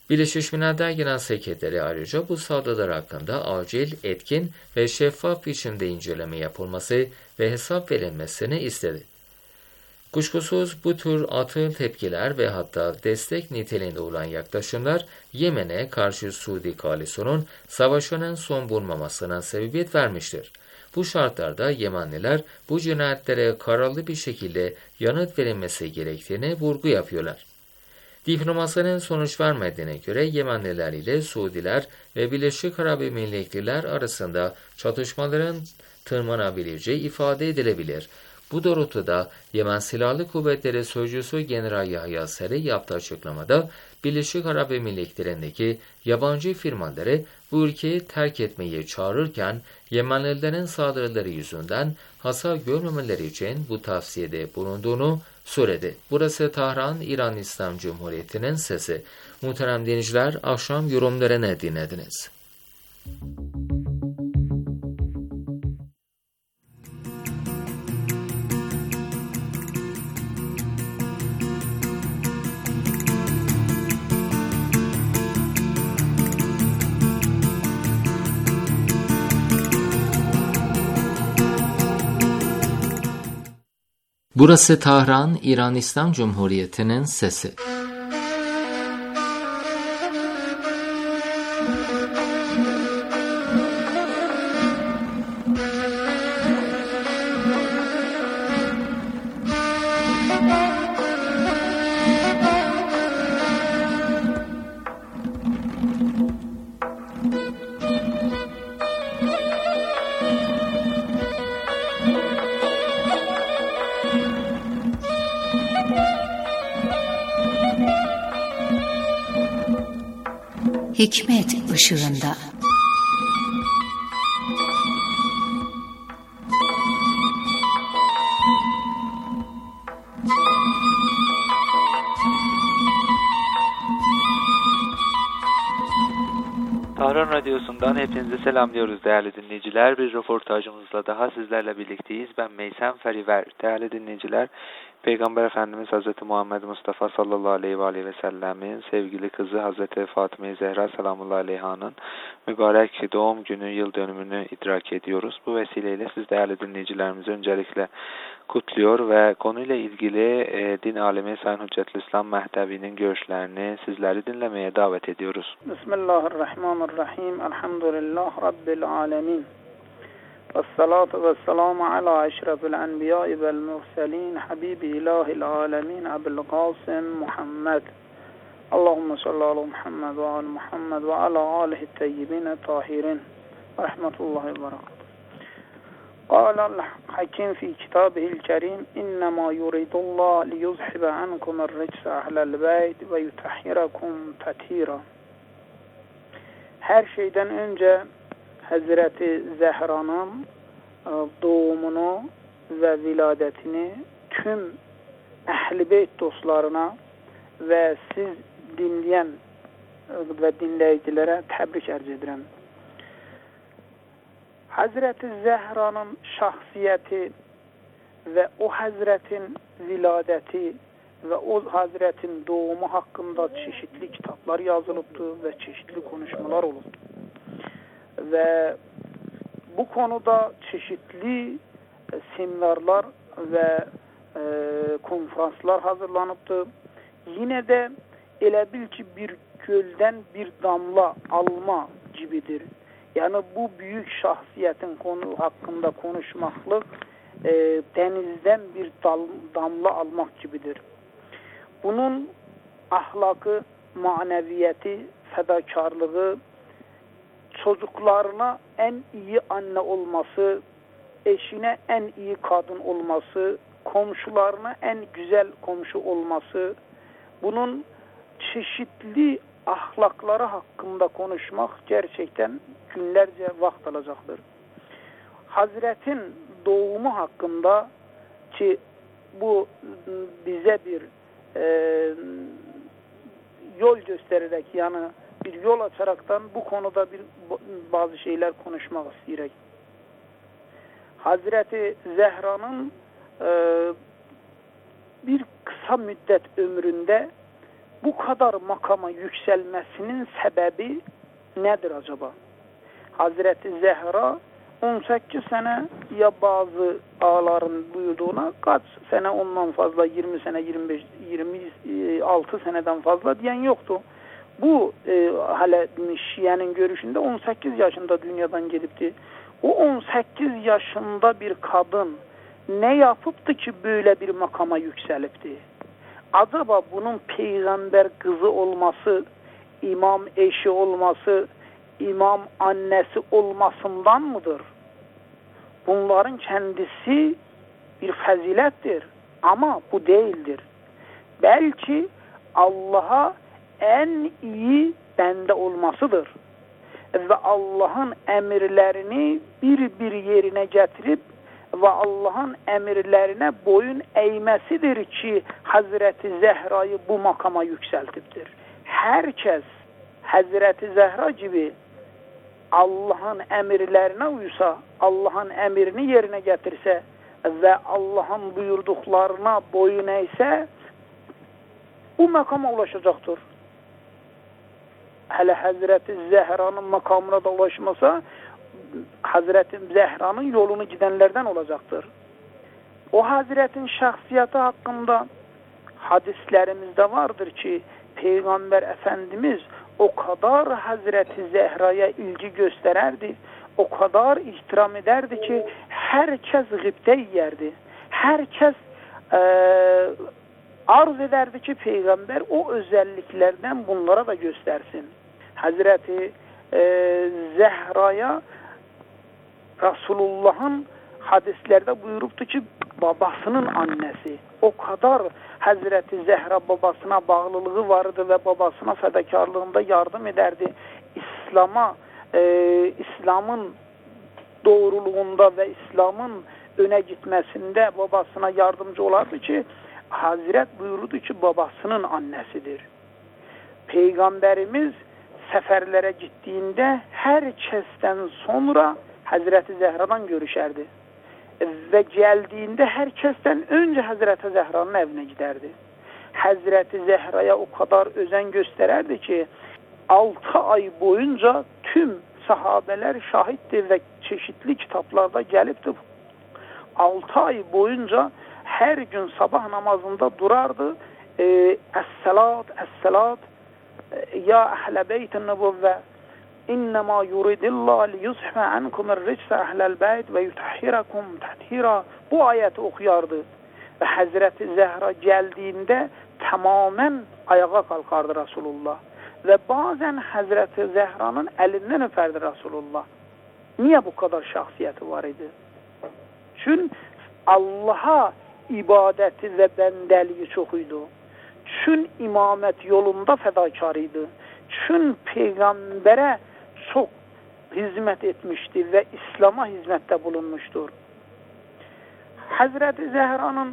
Birleşmiş Milletler Genel Sekreteri ayrıca bu saldırılar hakkında acil, etkin ve şeffaf biçimde inceleme yapılması ve hesap verilmesini istedi. Kuşkusuz bu tür atıl tepkiler ve hatta destek niteliğinde olan yaklaşımlar Yemen'e karşı Suudi koalisyonun savaşının son bulmamasına sebebiyet vermiştir. Bu şartlarda Yemenliler bu cinayetlere kararlı bir şekilde yanıt verilmesi gerektiğine vurgu yapıyorlar. Diplomasinin sonuç vermediğine göre Yemenliler ile Suudiler ve Birleşik Arap Emirlikler arasında çatışmaların tırmanabileceği ifade edilebilir. Bu doğrultuda Yemen Silahlı Kuvvetleri Sözcüsü General Yahya Seri yaptığı açıklamada Birleşik Arap Emirlikleri'ndeki yabancı firmaları bu ülkeyi terk etmeyi çağırırken Yemenlilerin saldırıları yüzünden hasar görmemeleri için bu tavsiyede bulunduğunu söyledi. Burası Tahran, İran İslam Cumhuriyeti'nin sesi. Muhterem dinleyiciler, akşam yorumlarını dinlediniz. Burası Tahran, İran İslam Cumhuriyeti'nin sesi. Hikmet ışığında. Tahran Radyosu'ndan hepinizi selamlıyoruz değerli dinleyiciler. Bir röportajımızla daha sizlerle birlikteyiz. Ben Meysem Feriver. Değerli dinleyiciler, Peygamber Efendimiz Hz. Muhammed Mustafa sallallahu aleyhi ve sellemin sevgili kızı Hz. Fatıma-i Zehra selamullahi aleyha'nın mübarek doğum günü yıl dönümünü idrak ediyoruz. Bu vesileyle siz değerli dinleyicilerimizi öncelikle kutluyor ve konuyla ilgili din alemi Sayın Hüccetül İslam Mehdevi'nin görüşlerini sizleri dinlemeye davet ediyoruz. Bismillahirrahmanirrahim. Elhamdülillah Rabbil alemin. Vessalatu vesselamu ala eşrefil enbiyai vel murselin. Habibi ilahil alemin. Abul Qasim Muhammed. Allahümme salli ala Muhammed ve ala Muhammed ve ala alihi teyyibine tahirin. Rahmetullahi ve berekatuhu. قال الحكيم في كتابه الكريم إنما يريد الله ليذهب عنكم الرجس أهل البيت ويطهركم تطهيرا. Her şeyden önce Hazreti Zehra'nın doğumunu ve viladetini tüm Ehl-i Beyt dostlarına ve siz dinleyen ve dinleyicilere tebrik arz ederim. Hazreti Zehra'nın şahsiyeti ve o Hazretin viladeti ve o Hazretin doğumu hakkında çeşitli kitaplar yazılıptı ve çeşitli konuşmalar oldu. Ve bu konuda çeşitli seminerler ve konferanslar hazırlanıptı. Yine de elə bil ki bir gölden bir damla alma gibidir. Yani bu büyük şahsiyetin konu hakkında konuşmaklık denizden bir damla almak gibidir. Bunun ahlakı, maneviyeti, fedakarlığı, çocuklarına en iyi anne olması, eşine en iyi kadın olması, komşularına en güzel komşu olması, bunun çeşitli ahlakları hakkında konuşmak gerçekten günlerce vakit alacaktır. Hazretin doğumu hakkında ki bu bize bir yol göstererek, yani bir yol açaraktan bu konuda bazı şeyler konuşmak istiyoruz. Hazreti Zehra'nın bir kısa müddet ömründe bu kadar makama yükselmesinin sebebi nedir acaba? Hazreti Zehra 18 sene ya bazı ağaların buyurduğuna kaç sene ondan fazla 20 sene 25 26 seneden fazla diyen yoktu. Bu hele Şia'nın görüşünde 18 yaşında dünyadan gidipti. O 18 yaşında bir kadın ne yapıptı ki böyle bir makama yükselipti? Acaba bunun peygamber kızı olması, imam eşi olması, imam annesi olmasından mıdır? Bunların kendisi bir fazilettir ama bu değildir. Belki Allah'a en iyi bende olmasıdır. Ve Allah'ın emirlerini bir yerine getirip ve Allah'ın emirlerine boyun eğmesidir ki Hazreti Zehra'yı bu makama yükseltiptir. Herkes Hazreti Zehra gibi Allah'ın emirlerine uysa, Allah'ın emrini yerine getirse ve Allah'ın buyurduklarına boyun eğse bu makama ulaşacaktır. Hele Hazreti Zehra'nın makamına da ulaşmasa Hazreti Zehra'nın yolunu gidenlerden olacaktır. O Hazretin şahsiyeti hakkında hadislerimizde vardır ki Peygamber Efendimiz o kadar Hazreti Zehra'ya ilgi göstererdi, o kadar ihtiram ederdi ki herkes gıpte yerdi. Herkes arz ederdi ki Peygamber o özelliklerden bunlara da göstersin. Hazreti Zehra'ya Resulullah'ın hadislerde buyuruptu ki babasının annesi. O kadar Hazreti Zehra babasına bağlılığı vardı ve babasına fedakarlığında yardım ederdi. İslam'ın doğruluğunda ve İslam'ın öne gitmesinde babasına yardımcı olardı ki Hazret buyurdu ki babasının annesidir. Peygamberimiz seferlere gittiğinde herkesten sonra Hazreti Zehra'dan görüşerdi. Ve geldiğinde herkesten önce Hazreti Zehra'nın evine giderdi. Hazreti Zehra'ya o kadar özen göstererdi ki 6 ay boyunca tüm sahabeler şahitti ve çeşitli kitaplarda gelipti. 6 ay boyunca her gün sabah namazında durardı. Es-salat, es-salat ya ahle beytin nubuvve İnnemâ yuridillâh liyuzhime ankumur ricse ahlel beyt ve yutahhirakum tathira. Bu ayeti okuyardı. Ve Hazreti Zehra geldiğinde tamamen ayağa kalkardı Resulullah. Ve bazen Hazreti Zehra'nın elinden öperdi Resulullah. Niye bu kadar şahsiyeti var idi? Çünkü Allah'a ibadeti ve bendeliği çokuydu. Çünkü imamet yolunda fedakarıydı. Çünkü peygambere çok hizmet etmişti ve İslam'a hizmette bulunmuştur. Hazreti Zehra'nın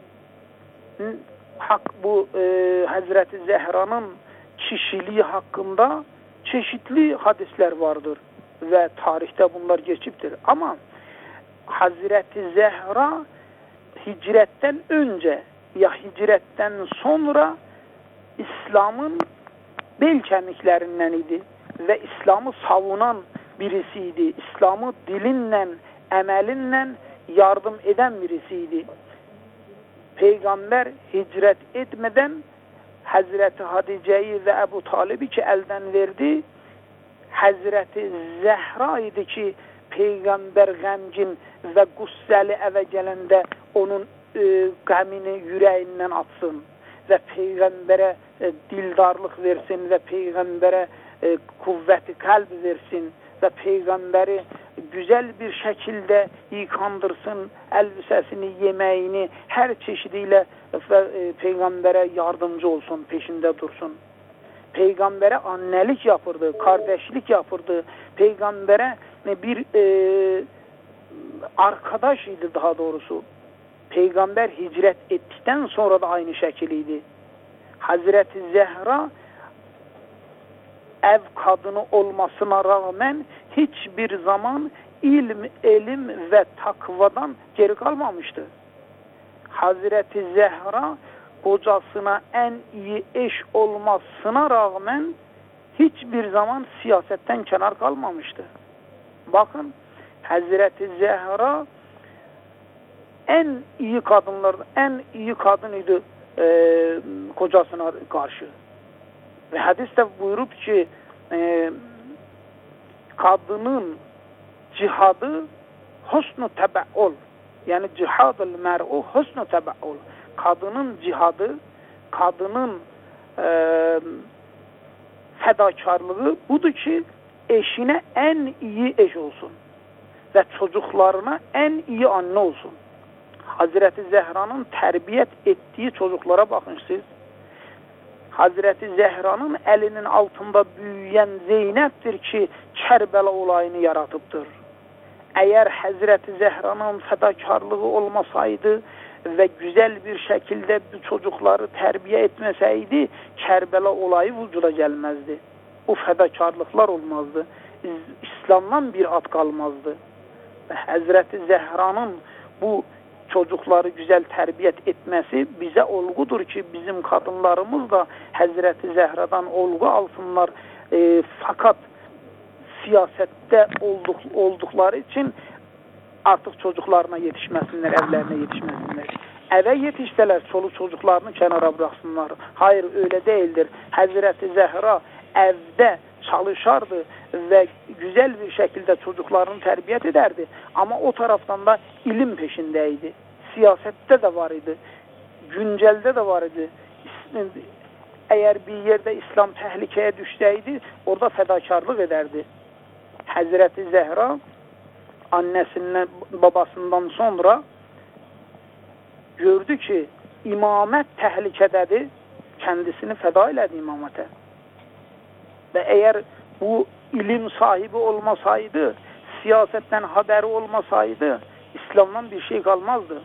Hazreti Zehra'nın kişiliği hakkında çeşitli hadisler vardır ve tarihte bunlar geçiptir. Ama Hazreti Zehra hicretten önce ya hicretten sonra İslam'ın bel kemiklerinden idi ve İslam'ı savunan birisiydi. İslam'ı dilinle, emelinle yardım eden birisiydi. Peygamber hicret etmeden Hazreti Hatice'yi ve Ebu Talib'i ki elden verdi, Hazreti Zehra idi ki Peygamber gamgin ve gusseli eve gelende onun gamini yüreğinden atsın ve Peygamber'e dildarlık versin ve Peygamber'e kuvveti kalp versin ve Peygamberi güzel bir şekilde yıkandırsın, elbisesini, yemeğini her çeşidiyle Peygamber'e yardımcı olsun, peşinde dursun. Peygamber'e annelik yapırdı, kardeşlik yapırdı. Peygamber'e bir arkadaşıydı daha doğrusu. Peygamber hicret ettikten sonra da aynı şekildeydi. Hazreti Zehra ev kadını olmasına rağmen hiçbir zaman ilim ve takvadan geri kalmamıştı. Hazreti Zehra kocasına en iyi eş olmasına rağmen hiçbir zaman siyasetten kenar kalmamıştı. Bakın, Hazreti Zehra en iyi kadın idi kocasına karşı. Ve hadiste buyurup ki kadının cihadı husnu tebe'ul, yani cihadul mer'u husnu tebe'ul. Kadının cihadı, kadının fedakarlığı budur ki eşine en iyi eş olsun ve çocuklarına en iyi anne olsun. Hazreti Zehra'nın terbiyet ettiği çocuklara bakın siz. Hazreti Zehra'nın elinin altında büyüyen Zeynep'tir ki Kerbela olayını yaratıptır. Eğer Hazreti Zehra'nın fedakarlığı olmasaydı ve güzel bir şekilde bu çocukları terbiye etmeseydi Kerbela olayı vücuda gelmezdi. Bu fedakarlıklar olmazdı. İslam'dan bir at kalmazdı. Ve Hazreti Zehra'nın bu çocukları güzel terbiyet etmesi bize olgudur ki bizim kadınlarımız da Hazreti Zehra'dan olgu alsınlar. Fakat siyasette oldukları için artık çocuklarına yetişmesinler, evlerine yetişmesinler. Eve yetişseler çoluk çocuklarını kenara bıraksınlar. Hayır, öyle değildir. Hazreti Zehra evde çalışardı ve güzel bir şekilde çocuklarını terbiyet ederdi. Ama o taraftan da ilim peşindeydi. Siyasette de var idi. Güncelde de var idi. Eğer bir yerde İslam tehlikeye düşseydi orada fedakarlık ederdi. Hazreti Zehra annesinden, babasından sonra gördü ki imamet tehlikededir. Kendisini feda elədi imamete. Ve eğer bu ilim sahibi olmasaydı, siyasetten haberi olmasaydı, İslam'dan bir şey kalmazdı.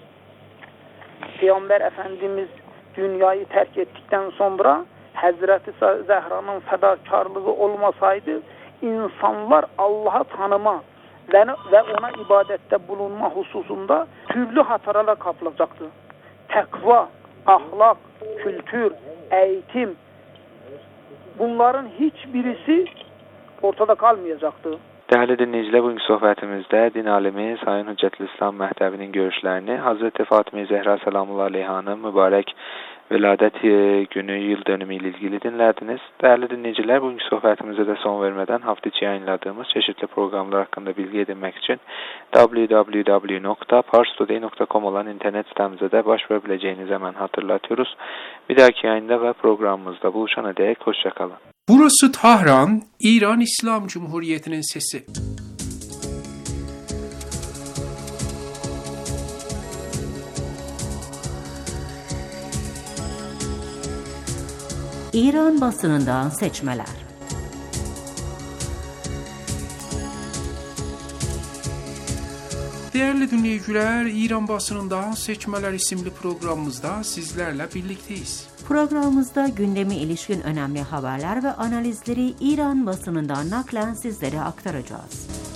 Peygamber Efendimiz dünyayı terk ettikten sonra Hazreti Zehra'nın fedakarlığı olmasaydı, insanlar Allah'ı tanıma ve ona ibadette bulunma hususunda türlü hatalarla kaplacaktı. Tekva, ahlak, kültür, eğitim, bunların hiçbirisi ortada kalmayacaktı. Değerli dinleyiciler, bugünkü sohbetimizde din alemi Sayın Hüccetül İslam Mehdevi'nin görüşlerini Hazreti Fatıma Zehra Selamullah Aleyha'nın mübarek veladet günü yıl dönümü ile ilgili dinlerdiniz. Değerli dinleyiciler, bugünkü sohbetimize de son vermeden hafta içi yayınladığımız çeşitli programlar hakkında bilgi edinmek için www.parstoday.com olan internet sitemize de başvurabileceğinizi hemen hatırlatıyoruz. Bir dahaki yayında ve programımızda buluşana dek hoşçakalın. Burası Tahran, İran İslam Cumhuriyeti'nin sesi. İran basınından seçmeler. Değerli dinleyiciler, İran basınından seçmeler isimli programımızda sizlerle birlikteyiz. Programımızda gündeme ilişkin önemli haberler ve analizleri İran basınından naklen sizlere aktaracağız.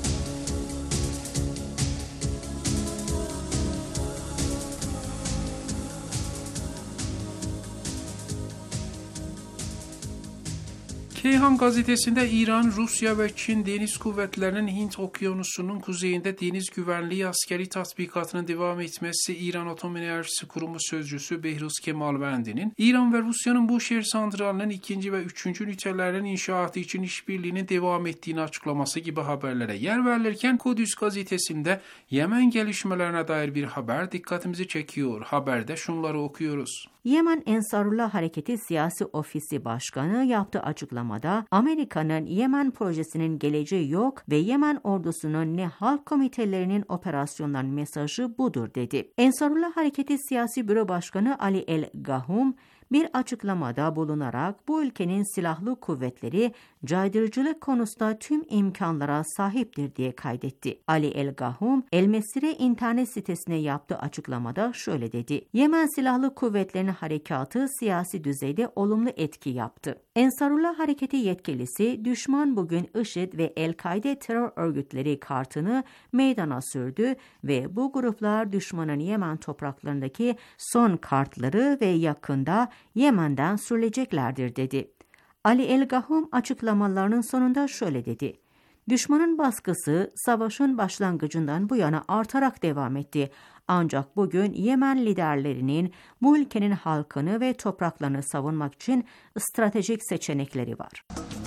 Keyhan gazetesinde İran, Rusya ve Çin deniz kuvvetlerinin Hint Okyanusu'nun kuzeyinde deniz güvenliği askeri tatbikatının devam etmesi İran Atom Enerjisi Kurumu Sözcüsü Behruz Kemalvendi'nin İran ve Rusya'nın Bushehr santralinin 2. ve 3. ünitelerinin inşaatı için işbirliğinin devam ettiğini açıklaması gibi haberlere yer verilirken Kudüs gazetesinde Yemen gelişmelerine dair bir haber dikkatimizi çekiyor. Haberde şunları okuyoruz. Yemen Ensarullah Hareketi Siyasi Ofisi Başkanı yaptığı açıklamada Amerika'nın Yemen projesinin geleceği yok ve Yemen ordusunun ne halk komitelerinin operasyonlarının mesajı budur dedi. Ensarullah Hareketi Siyasi Büro Başkanı Ali El Gahum bir açıklamada bulunarak bu ülkenin silahlı kuvvetleri caydırıcılık konusunda tüm imkanlara sahiptir diye kaydetti. Ali El Gahum, El Mesire internet sitesine yaptığı açıklamada şöyle dedi. Yemen silahlı kuvvetlerinin harekatı siyasi düzeyde olumlu etki yaptı. Ensarullah Hareketi yetkilisi düşman bugün IŞİD ve El-Kaide terör örgütleri kartını meydana sürdü ve bu gruplar düşmanın Yemen topraklarındaki son kartları ve yakında Yemen'den sürüleceklerdir dedi. Ali El-Gahum açıklamalarının sonunda şöyle dedi. Düşmanın baskısı savaşın başlangıcından bu yana artarak devam etti. Ancak bugün Yemen liderlerinin bu ülkenin halkını ve topraklarını savunmak için stratejik seçenekleri var.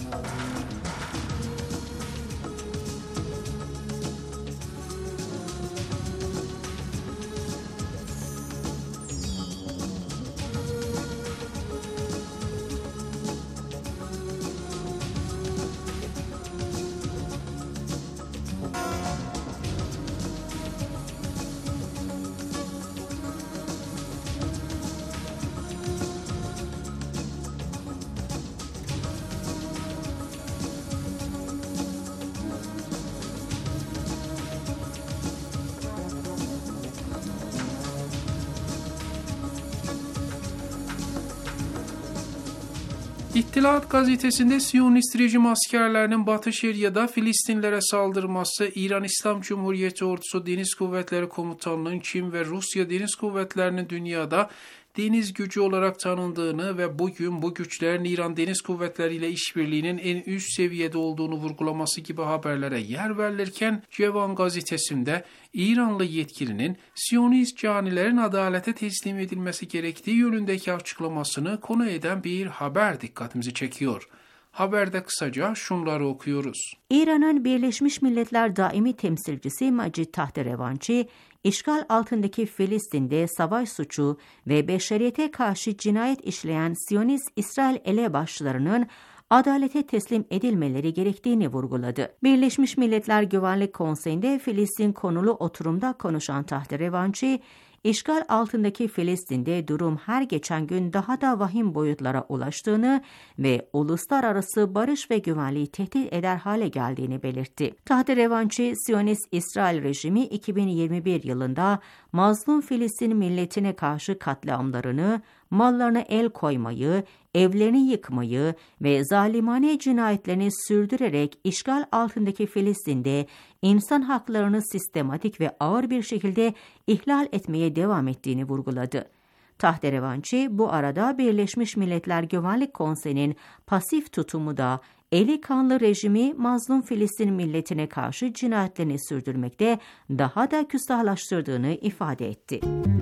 İttilat gazetesinde Siyonist rejim askerlerinin Batı Şeria'da Filistinlere saldırması, İran İslam Cumhuriyeti Ordusu Deniz Kuvvetleri Komutanlığı'nın Çin ve Rusya Deniz Kuvvetleri'nin dünyada deniz gücü olarak tanındığını ve bugün bu güçlerin İran Deniz Kuvvetleri ile işbirliğinin en üst seviyede olduğunu vurgulaması gibi haberlere yer verilirken, Cevan gazetesinde İranlı yetkilinin Siyonist canilerin adalete teslim edilmesi gerektiği yönündeki açıklamasını konu eden bir haber dikkatimizi çekiyor. Haberde kısaca şunları okuyoruz. İran'ın Birleşmiş Milletler Daimi Temsilcisi Majid Tahterevanchi, işgal altındaki Filistin'de savaş suçu ve beşeriyete karşı cinayet işleyen Siyonist İsrail elebaşlarının adalete teslim edilmeleri gerektiğini vurguladı. Birleşmiş Milletler Güvenlik Konseyi'nde Filistin konulu oturumda konuşan Tahterevanchi, İşgal altındaki Filistin'de durum her geçen gün daha da vahim boyutlara ulaştığını ve uluslararası barış ve güvenliği tehdit eder hale geldiğini belirtti. Tahterevanchi, Siyonist İsrail rejimi 2021 yılında mazlum Filistin milletine karşı katliamlarını, mallarına el koymayı, evlerini yıkmayı ve zalimane cinayetlerini sürdürerek işgal altındaki Filistin'de insan haklarını sistematik ve ağır bir şekilde ihlal etmeye devam ettiğini vurguladı. Tahterevanchi bu arada Birleşmiş Milletler Güvenlik Konseyi'nin pasif tutumu da eli kanlı rejimi mazlum Filistin milletine karşı cinayetlerini sürdürmekte daha da küstahlaştırdığını ifade etti.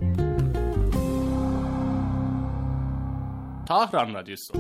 Tahran Radyosu.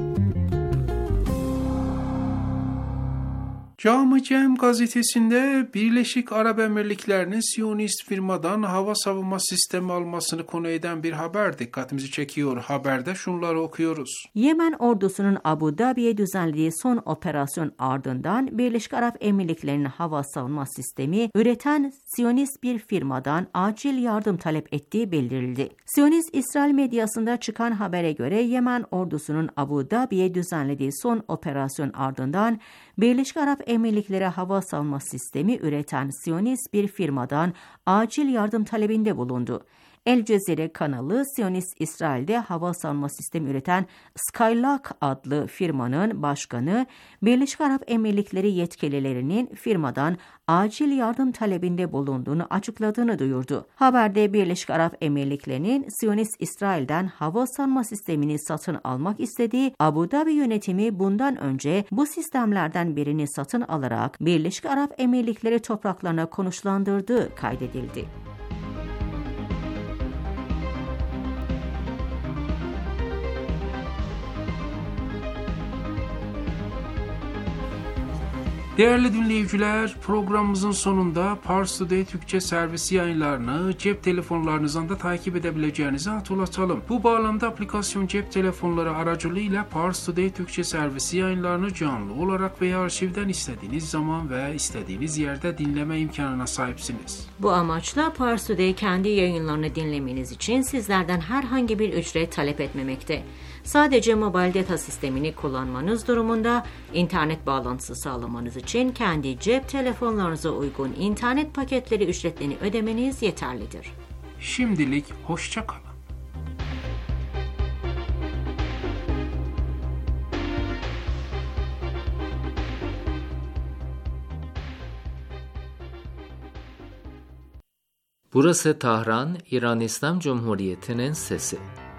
Cami Cem gazetesinde Birleşik Arap Emirlikleri'nin Siyonist firmadan hava savunma sistemi almasını konu eden bir haber dikkatimizi çekiyor. Haberde şunları okuyoruz. Yemen ordusunun Abu Dhabi'ye düzenlediği son operasyon ardından Birleşik Arap Emirlikleri'nin hava savunma sistemi üreten Siyonist bir firmadan acil yardım talep ettiği bildirildi. Siyonist İsrail medyasında çıkan habere göre Yemen ordusunun Abu Dhabi'ye düzenlediği son operasyon ardından Birleşik Arap Emirlikleri hava savunma sistemi üreten Siyonist bir firmadan acil yardım talebinde bulundu. El Cezire kanalı, Siyonist İsrail'de hava savunma sistemi üreten Skylark adlı firmanın başkanı, Birleşik Arap Emirlikleri yetkililerinin firmadan acil yardım talebinde bulunduğunu açıkladığını duyurdu. Haberde Birleşik Arap Emirlikleri'nin Siyonist İsrail'den hava savunma sistemini satın almak istediği, Abu Dhabi yönetimi bundan önce bu sistemlerden birini satın alarak Birleşik Arap Emirlikleri topraklarına konuşlandırdığı kaydedildi. Değerli dinleyiciler, programımızın sonunda Pars Today Türkçe servisi yayınlarını cep telefonlarınızdan da takip edebileceğinizi hatırlatalım. Bu bağlamda aplikasyon cep telefonları aracılığıyla Pars Today Türkçe servisi yayınlarını canlı olarak veya arşivden istediğiniz zaman ve istediğiniz yerde dinleme imkanına sahipsiniz. Bu amaçla Pars Today kendi yayınlarını dinlemeniz için sizlerden herhangi bir ücret talep etmemekte. Sadece mobil data sistemini kullanmanız durumunda internet bağlantısı sağlamanız için kendi cep telefonlarınıza uygun internet paketleri ücretlerini ödemeniz yeterlidir. Şimdilik hoşça kalın. Burası Tahran, İran İslam Cumhuriyeti'nin sesi.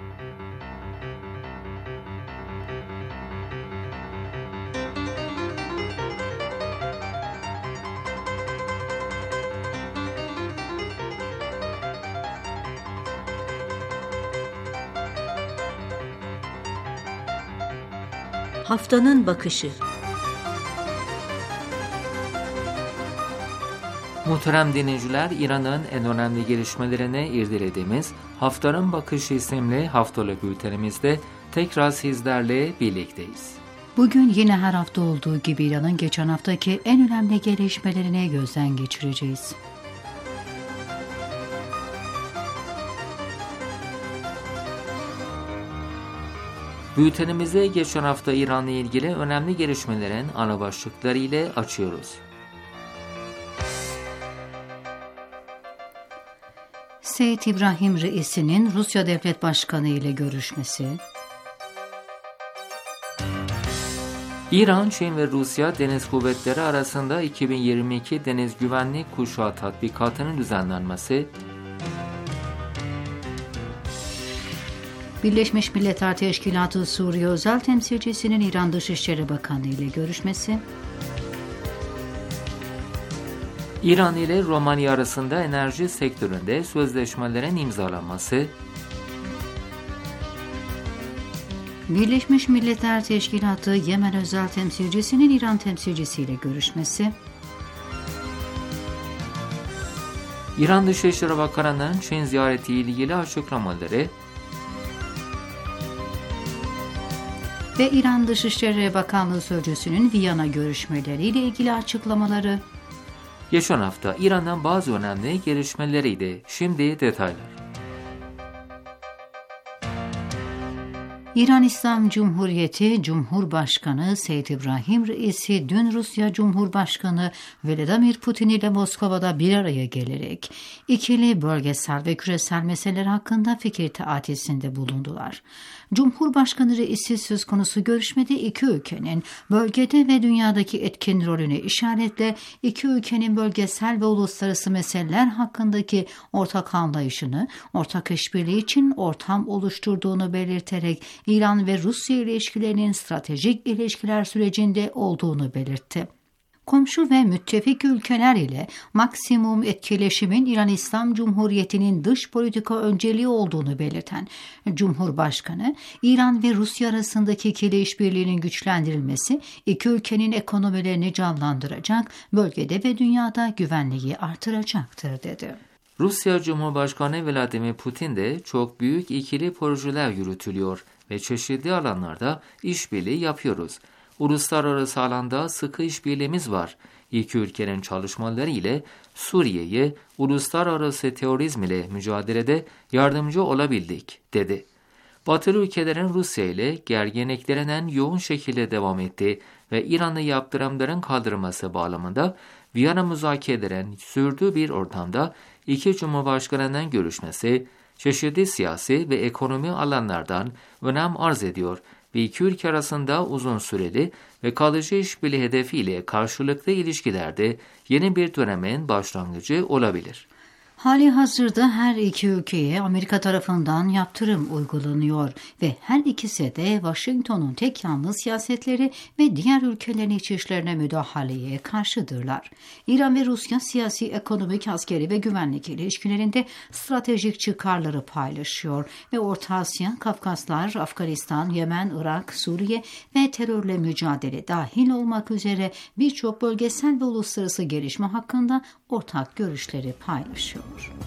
Haftanın bakışı. Muhterem dinleyiciler, İran'ın en önemli gelişmelerine irdelediğimiz Haftanın Bakışı isimli haftalık bültenimizde tekrar sizlerle birlikteyiz. Bugün yine her hafta olduğu gibi İran'ın geçen haftaki en önemli gelişmelerine gözden geçireceğiz. Bültenimizi geçen hafta İran'la ilgili önemli gelişmelerin ana başlıkları ile açıyoruz. Seyit İbrahim Reisi'nin Rusya Devlet Başkanı ile görüşmesi, İran, Çin ve Rusya Deniz Kuvvetleri arasında 2022 Deniz Güvenlik Kuşağı tatbikatının düzenlenmesi, Birleşmiş Milletler Teşkilatı Suriye Özel Temsilcisinin İran Dışişleri Bakanı ile görüşmesi, İran ile Romanya arasında enerji sektöründe sözleşmelerin imzalanması, Birleşmiş Milletler Teşkilatı Yemen Özel Temsilcisinin İran temsilcisiyle görüşmesi, İran Dışişleri Bakanı'nın Çin ziyareti ile ilgili açıklamaları ve İran Dışişleri Bakanlığı Sözcüsü'nün Viyana görüşmeleriyle ilgili açıklamaları. Geçen hafta İran'dan bazı önemli gelişmeleriydi. Şimdi detaylar. İran İslam Cumhuriyeti Cumhurbaşkanı Seyit İbrahim Reisi dün Rusya Cumhurbaşkanı Vladimir Putin ile Moskova'da bir araya gelerek ikili bölgesel ve küresel meseleler hakkında fikir taatisinde bulundular. Cumhurbaşkanı Reisi söz konusu görüşmede iki ülkenin bölgede ve dünyadaki etkin rolünü işaretle iki ülkenin bölgesel ve uluslararası meseleler hakkındaki ortak anlayışını, ortak işbirliği için ortam oluşturduğunu belirterek İran ve Rusya ilişkilerinin stratejik ilişkiler sürecinde olduğunu belirtti. Komşu ve müttefik ülkeler ile maksimum etkileşimin İran İslam Cumhuriyeti'nin dış politika önceliği olduğunu belirten Cumhurbaşkanı, İran ve Rusya arasındaki ikili işbirliğinin güçlendirilmesi iki ülkenin ekonomilerini canlandıracak, bölgede ve dünyada güvenliği artıracaktır dedi. Rusya Cumhurbaşkanı Vladimir Putin de çok büyük ikili projeler yürütülüyor ve çeşitli alanlarda işbirliği yapıyoruz. Uluslararası alanda sıkı işbirliğimiz var. İki ülkenin çalışmaları ile Suriye'ye uluslararası terörizm ile mücadelede yardımcı olabildik, dedi. Batılı ülkelerin Rusya ile gerginliklerinin yoğun şekilde devam ettiği ve İran'ı yaptırımların kaldırılması bağlamında Viyana müzakerelerin sürdüğü bir ortamda iki cumhurbaşkanının görüşmesi, çeşitli siyasi ve ekonomi alanlardan önem arz ediyor ve iki ülke arasında uzun süreli ve kalıcı işbirliği hedefiyle karşılıklı ilişkilerde yeni bir dönemin başlangıcı olabilir. Hali hazırda her iki ülkeye Amerika tarafından yaptırım uygulanıyor ve her ikisi de Washington'un tek yanlı siyasetleri ve diğer ülkelerin iç işlerine müdahaleye karşıdırlar. İran ve Rusya siyasi, ekonomik, askeri ve güvenlik ilişkilerinde stratejik çıkarları paylaşıyor ve Orta Asya, Kafkaslar, Afganistan, Yemen, Irak, Suriye ve terörle mücadele dahil olmak üzere birçok bölgesel ve uluslararası gelişme hakkında ortak görüşleri paylaşıyor.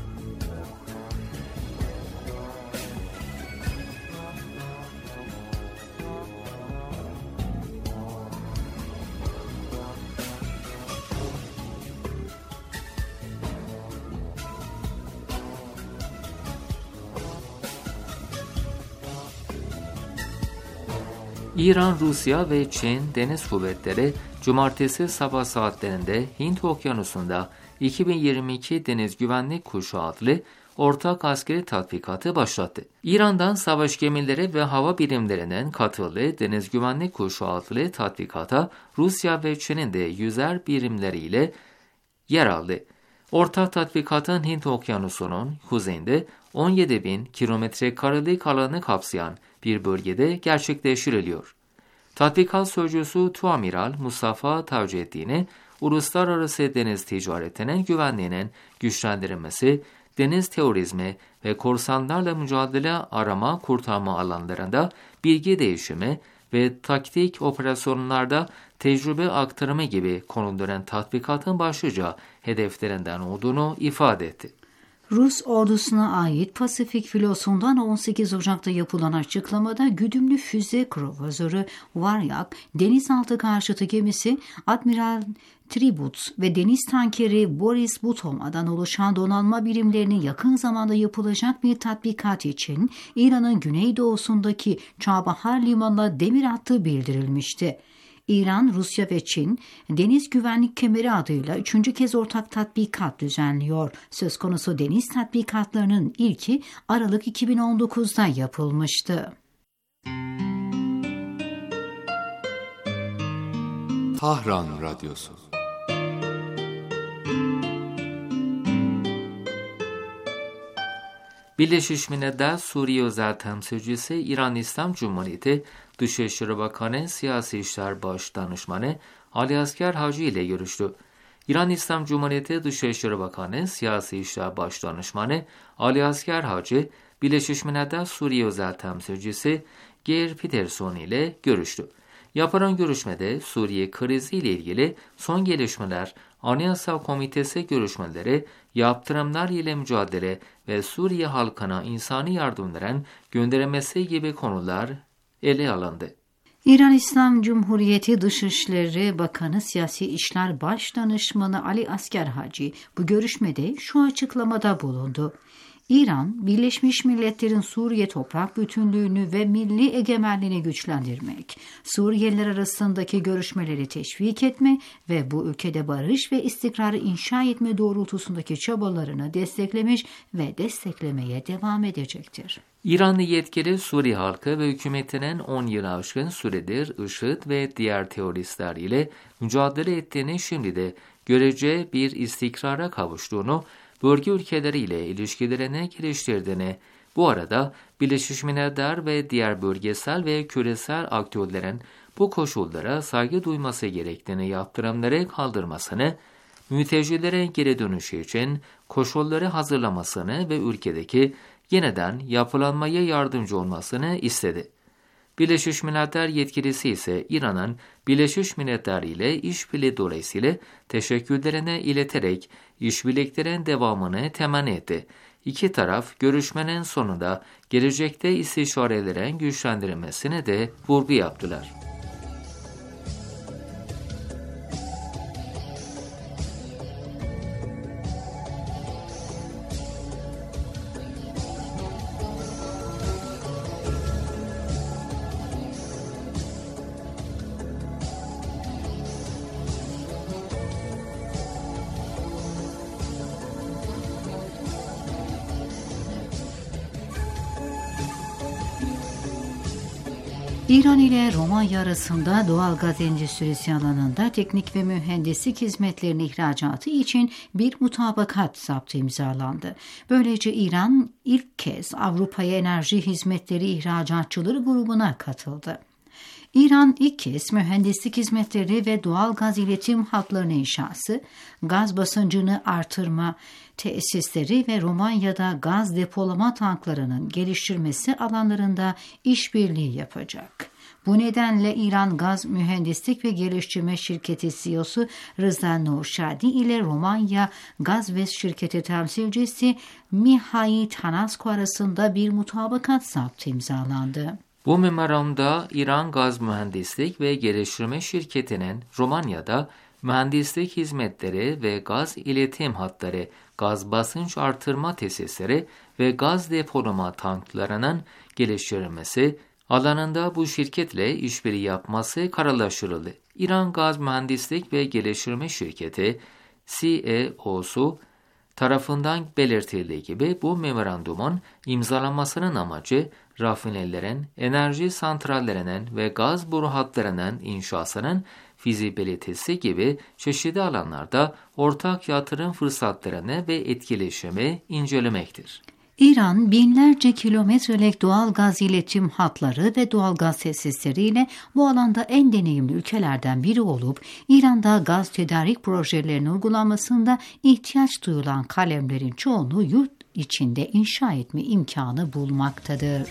İran, Rusya ve Çin Deniz Kuvvetleri Cumartesi sabah saatlerinde Hint Okyanusu'nda 2022 Deniz Güvenlik Kuşağı adlı ortak askeri tatbikatı başlattı. İran'dan savaş gemileri ve hava birimlerinin katıldığı Deniz Güvenlik Kuşağı adlı tatbikata Rusya ve Çin'in de yüzer birimleriyle yer aldı. Ortak tatbikatın Hint Okyanusu'nun kuzeyinde 17.000 kilometre karelik alanı kapsayan bir bölgede gerçekleştiriliyor. Tatbikat sözcüsü Tuamiral Mustafa Taceddin'e uluslararası deniz ticaretinin güvenliğinin güçlendirilmesi, deniz terörizmi ve korsanlarla mücadele arama kurtarma alanlarında bilgi değişimi ve taktik operasyonlarda tecrübe aktarımı gibi konuların tatbikatın başlıca hedeflerinden olduğunu ifade etti. Rus ordusuna ait Pasifik filosundan 18 Ocak'ta yapılan açıklamada güdümlü füze kruvazörü Varyak, denizaltı karşıtı gemisi Admiral Tributs ve deniz tankeri Boris Butomadan oluşan donanma birimlerinin yakın zamanda yapılacak bir tatbikat için İran'ın güneydoğusundaki Çabahar Limanı'na demir attığı bildirilmişti. İran, Rusya ve Çin, Deniz Güvenlik Kemeri adıyla 3. kez ortak tatbikat düzenliyor. Söz konusu deniz tatbikatlarının ilki Aralık 2019'da yapılmıştı. Tahran Radyosu. Birleşmiş Milletler Suriye Özel Temsilcisi İran İslam Cumhuriyeti Dışişleri Bakanı Siyasi İşler Baş Danışmanı Ali Asgar Hacı ile görüştü. İran İslam Cumhuriyeti Dışişleri Bakanı Siyasi İşler Baş Danışmanı Ali Asgar Hacı, Birleşmiş Milletler Suriye Özel Temsilcisi Geir Peterson ile görüştü. Yapılan görüşmede Suriye krizi ile ilgili son gelişmeler, Anayasa Komitesi görüşmeleri, yaptırımlar ile mücadele ve Suriye halkına insani yardımların gönderilmesi gibi konular ele alındı. İran İslam Cumhuriyeti Dışişleri Bakanı Siyasi İşler Baş Danışmanı Ali Asgar Hacı bu görüşmede şu açıklamada bulundu. İran, Birleşmiş Milletler'in Suriye toprak bütünlüğünü ve milli egemenliğini güçlendirmek, Suriyeliler arasındaki görüşmeleri teşvik etme ve bu ülkede barış ve istikrarı inşa etme doğrultusundaki çabalarını desteklemiş ve desteklemeye devam edecektir. İranlı yetkili Suriye halkı ve hükümetinin 10 yıl aşkın süredir IŞİD ve diğer teröristler ile mücadele ettiğini, şimdi de görece bir istikrara kavuştuğunu, bölge ülkeleriyle ilişkilerini geliştirdiğini, bu arada Birleşmiş Milletler ve diğer bölgesel ve küresel aktörlerin bu koşullara saygı duyması gerektiğini, yaptırımları kaldırmasını, mültecilerin geri dönüşü için koşulları hazırlamasını ve ülkedeki yeniden yapılanmaya yardımcı olmasını istedi. Birleşmiş Milletler yetkilisi ise İran'ın Birleşmiş Milletler ile işbirliği dolayısıyla teşekkürlerini ileterek işbirliklerin devamını temenni etti. İki taraf görüşmenin sonunda gelecekte istişarelerin güçlendirilmesine de vurgu yaptılar. İran ile Romanya arasında doğal gaz endüstrisi alanında teknik ve mühendislik hizmetlerinin ihracatı için bir mutabakat zaptı imzalandı. Böylece İran ilk kez Avrupa'ya enerji hizmetleri ihracatçıları grubuna katıldı. İran ilk kez mühendislik hizmetleri ve doğal gaz iletim hatlarının inşası, gaz basıncını artırma tesisleri ve Romanya'da gaz depolama tanklarının geliştirmesi alanlarında işbirliği yapacak. Bu nedenle İran Gaz Mühendislik ve Geliştirme Şirketi CEO'su Rıza Nurşadi ile Romanya Gaz ve Şirketi temsilcisi Mihai Tanascu arasında bir mutabakat zaptı imzalandı. Bu memorandumda İran Gaz Mühendislik ve Geliştirme Şirketi'nin Romanya'da mühendislik hizmetleri ve gaz iletim hatları, gaz basınç artırma tesisleri ve gaz depolama tanklarının geliştirilmesi alanında bu şirketle işbirliği yapması kararlaştırıldı. İran Gaz Mühendislik ve Geliştirme Şirketi CEO'su tarafından belirtildiği gibi bu memorandumun imzalanmasının amacı rafinerilerin, enerji santrallerinin ve gaz boru hatlarının inşasının fizibilitesi gibi çeşitli alanlarda ortak yatırım fırsatlarını ve etkileşimi incelemektir. İran binlerce kilometrelik doğal gaz iletim hatları ve doğal gaz tesisleriyle bu alanda en deneyimli ülkelerden biri olup İran'da gaz tedarik projelerinin uygulanmasında ihtiyaç duyulan kalemlerin çoğunu yurt içinde inşa etme imkanı bulmaktadır.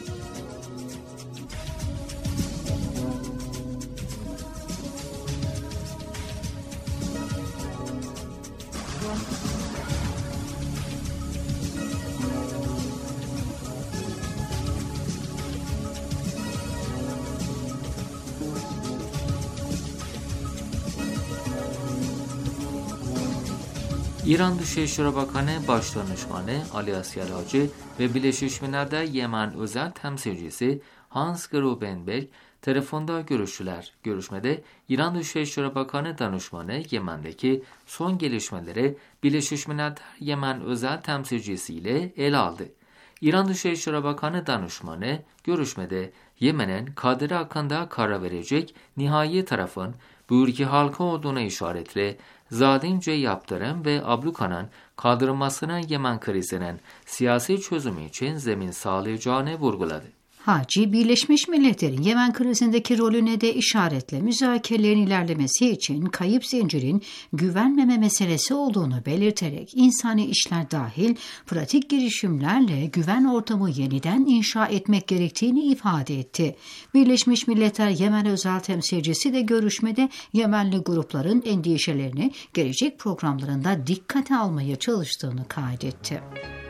İran Dışişleri Bakanı Başdanışmanı Ali Asyar Hacı ve Birleşmiş Milletler Yemen özel temsilcisi Hans Grubenberg telefonda görüştüler. Görüşmede İran Dışişleri Bakanı Danışmanı Yemen'deki son gelişmeleri Birleşmiş Milletler Yemen özel temsilcisi ile ele aldı. İran Dışişleri Bakanı Danışmanı görüşmede Yemen'in kaderi hakkında karar verecek nihai tarafın bu ülke halkı olduğuna işaretle zalimce yaptırım ve ablukanın kaldırılmasına Yemen krizinin siyasi çözümü için zemin sağlayacağını vurguladı. Hacı, Birleşmiş Milletler'in Yemen krizindeki rolüne de işaretle müzakerelerin ilerlemesi için kayıp zincirin güvenmeme meselesi olduğunu belirterek insani işler dahil pratik girişimlerle güven ortamı yeniden inşa etmek gerektiğini ifade etti. Birleşmiş Milletler Yemen özel temsilcisi de görüşmede Yemenli grupların endişelerini gelecek programlarında dikkate almaya çalıştığını kaydetti.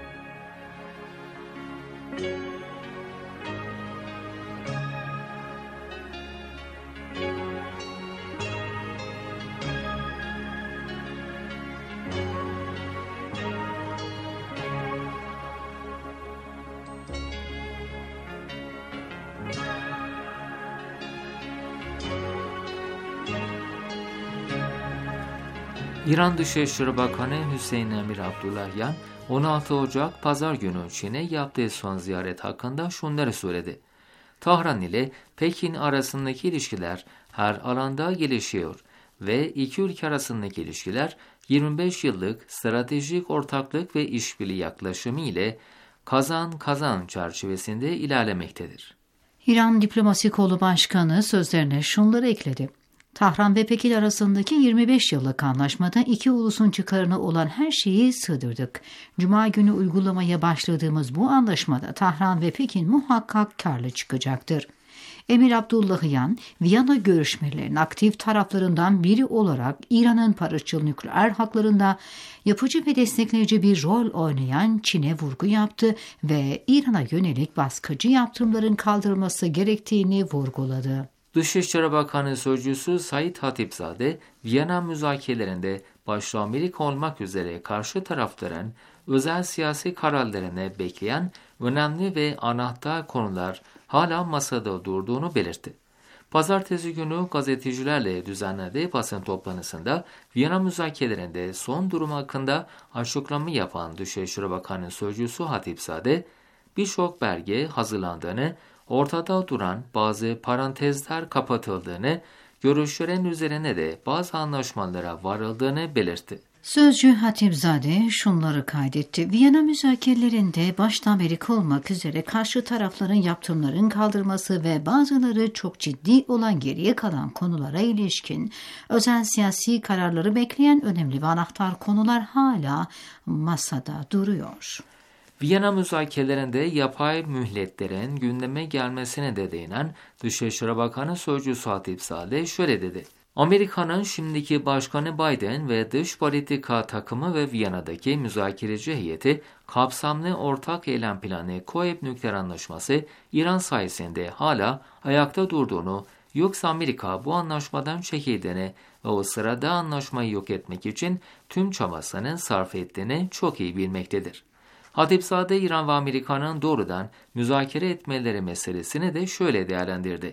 İran Dışişleri Bakanı Hüseyin Emir Abdullahian 16 Ocak Pazar günü Çin'e yaptığı son ziyaret hakkında şunları söyledi. Tahran ile Pekin arasındaki ilişkiler her alanda gelişiyor ve iki ülke arasındaki ilişkiler 25 yıllık stratejik ortaklık ve işbirliği yaklaşımı ile kazan-kazan çerçevesinde ilerlemektedir. İran Diplomasi Kolu Başkanı sözlerine şunları ekledi. Tahran ve Pekin arasındaki 25 yıllık anlaşmada iki ulusun çıkarına olan her şeyi sığdırdık. Cuma günü uygulamaya başladığımız bu anlaşmada Tahran ve Pekin muhakkak karlı çıkacaktır. Emir Abdullahian, Viyana görüşmelerinin aktif taraflarından biri olarak İran'ın barışçıl nükleer haklarında yapıcı ve destekleyici bir rol oynayan Çin'e vurgu yaptı ve İran'a yönelik baskıcı yaptırımların kaldırılması gerektiğini vurguladı. Dışişleri Bakanı Sözcüsü Said Hatipzade, Viyana müzakerelerinde başta Amerika olmak üzere karşı tarafların özel siyasi kararlarını bekleyen önemli ve anahtar konular hala masada durduğunu belirtti. Pazartesi günü gazetecilerle düzenlediği basın toplantısında Viyana müzakerelerinde son durum hakkında açıklama yapan Dışişleri Bakanı Sözcüsü Hatipzade, birçok belge hazırlandığını, ortada duran bazı parantezler kapatıldığını, görüşlerin üzerine de bazı anlaşmalara varıldığını belirtti. Sözcü Hatipzade şunları kaydetti. Viyana müzakerelerinde başta Amerika olmak üzere karşı tarafların yaptırımların kaldırması ve bazıları çok ciddi olan geriye kalan konulara ilişkin özel siyasi kararları bekleyen önemli ve anahtar konular hala masada duruyor. Viyana müzakerelerinde yapay mühletlerin gündeme gelmesine de değinen Dışişleri Bakanı Sözcüsü Hatipzade şöyle dedi. Amerika'nın şimdiki Başkanı Biden ve dış politika takımı ve Viyana'daki müzakereci heyeti kapsamlı ortak eylem planı Koeb nükleer anlaşması İran sayesinde hala ayakta durduğunu, yoksa Amerika bu anlaşmadan çekildiğini ve o sırada anlaşmayı yok etmek için tüm çabasını sarf ettiğini çok iyi bilmektedir. Hatipzade İran ve Amerika'nın doğrudan müzakere etmeleri meselesini de şöyle değerlendirdi.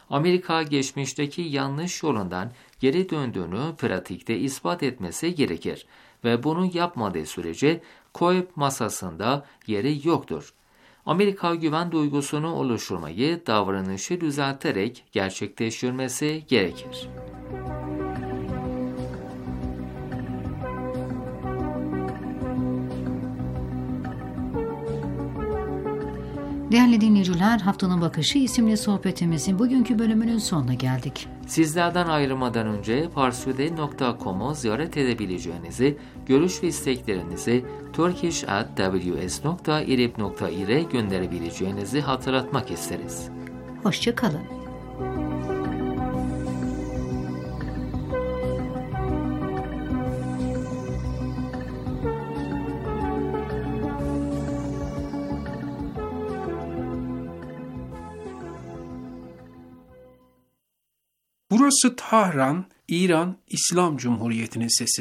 Amerika geçmişteki yanlış yolundan geri döndüğünü pratikte ispat etmesi gerekir ve bunu yapmadığı sürece KOEP masasında yeri yoktur. Amerika güven duygusunu oluşturmayı davranışı düzelterek gerçekleştirmesi gerekir. Değerli dinleyiciler, Haftanın Bakışı isimli sohbetimizin bugünkü bölümünün sonuna geldik. Sizlerden ayrılmadan önce parsude.com'u ziyaret edebileceğinizi, görüş ve isteklerinizi turkish@ws.irib.ir'e gönderebileceğinizi hatırlatmak isteriz. Hoşça kalın. Burası Tahran, İran İslam Cumhuriyeti'nin sesi.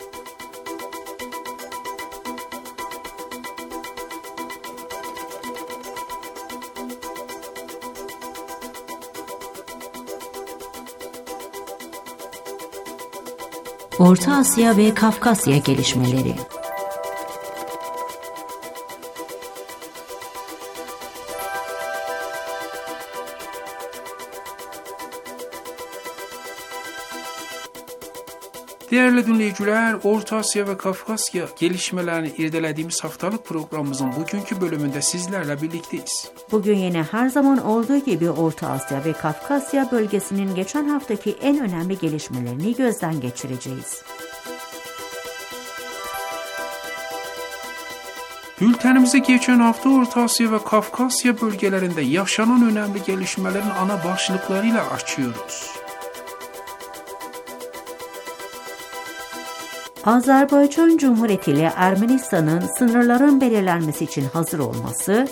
Orta Asya ve Kafkasya gelişmeleri. Değerli dinleyiciler, Orta Asya ve Kafkasya gelişmelerini irdelediğimiz haftalık programımızın bugünkü bölümünde sizlerle birlikteyiz. Bugün yine her zaman olduğu gibi Orta Asya ve Kafkasya bölgesinin geçen haftaki en önemli gelişmelerini gözden geçireceğiz. Bültenimizi geçen hafta Orta Asya ve Kafkasya bölgelerinde yaşanan önemli gelişmelerin ana başlıklarıyla açıyoruz. Azerbaycan Cumhuriyeti ile Ermenistan'ın sınırların belirlenmesi için hazır olması,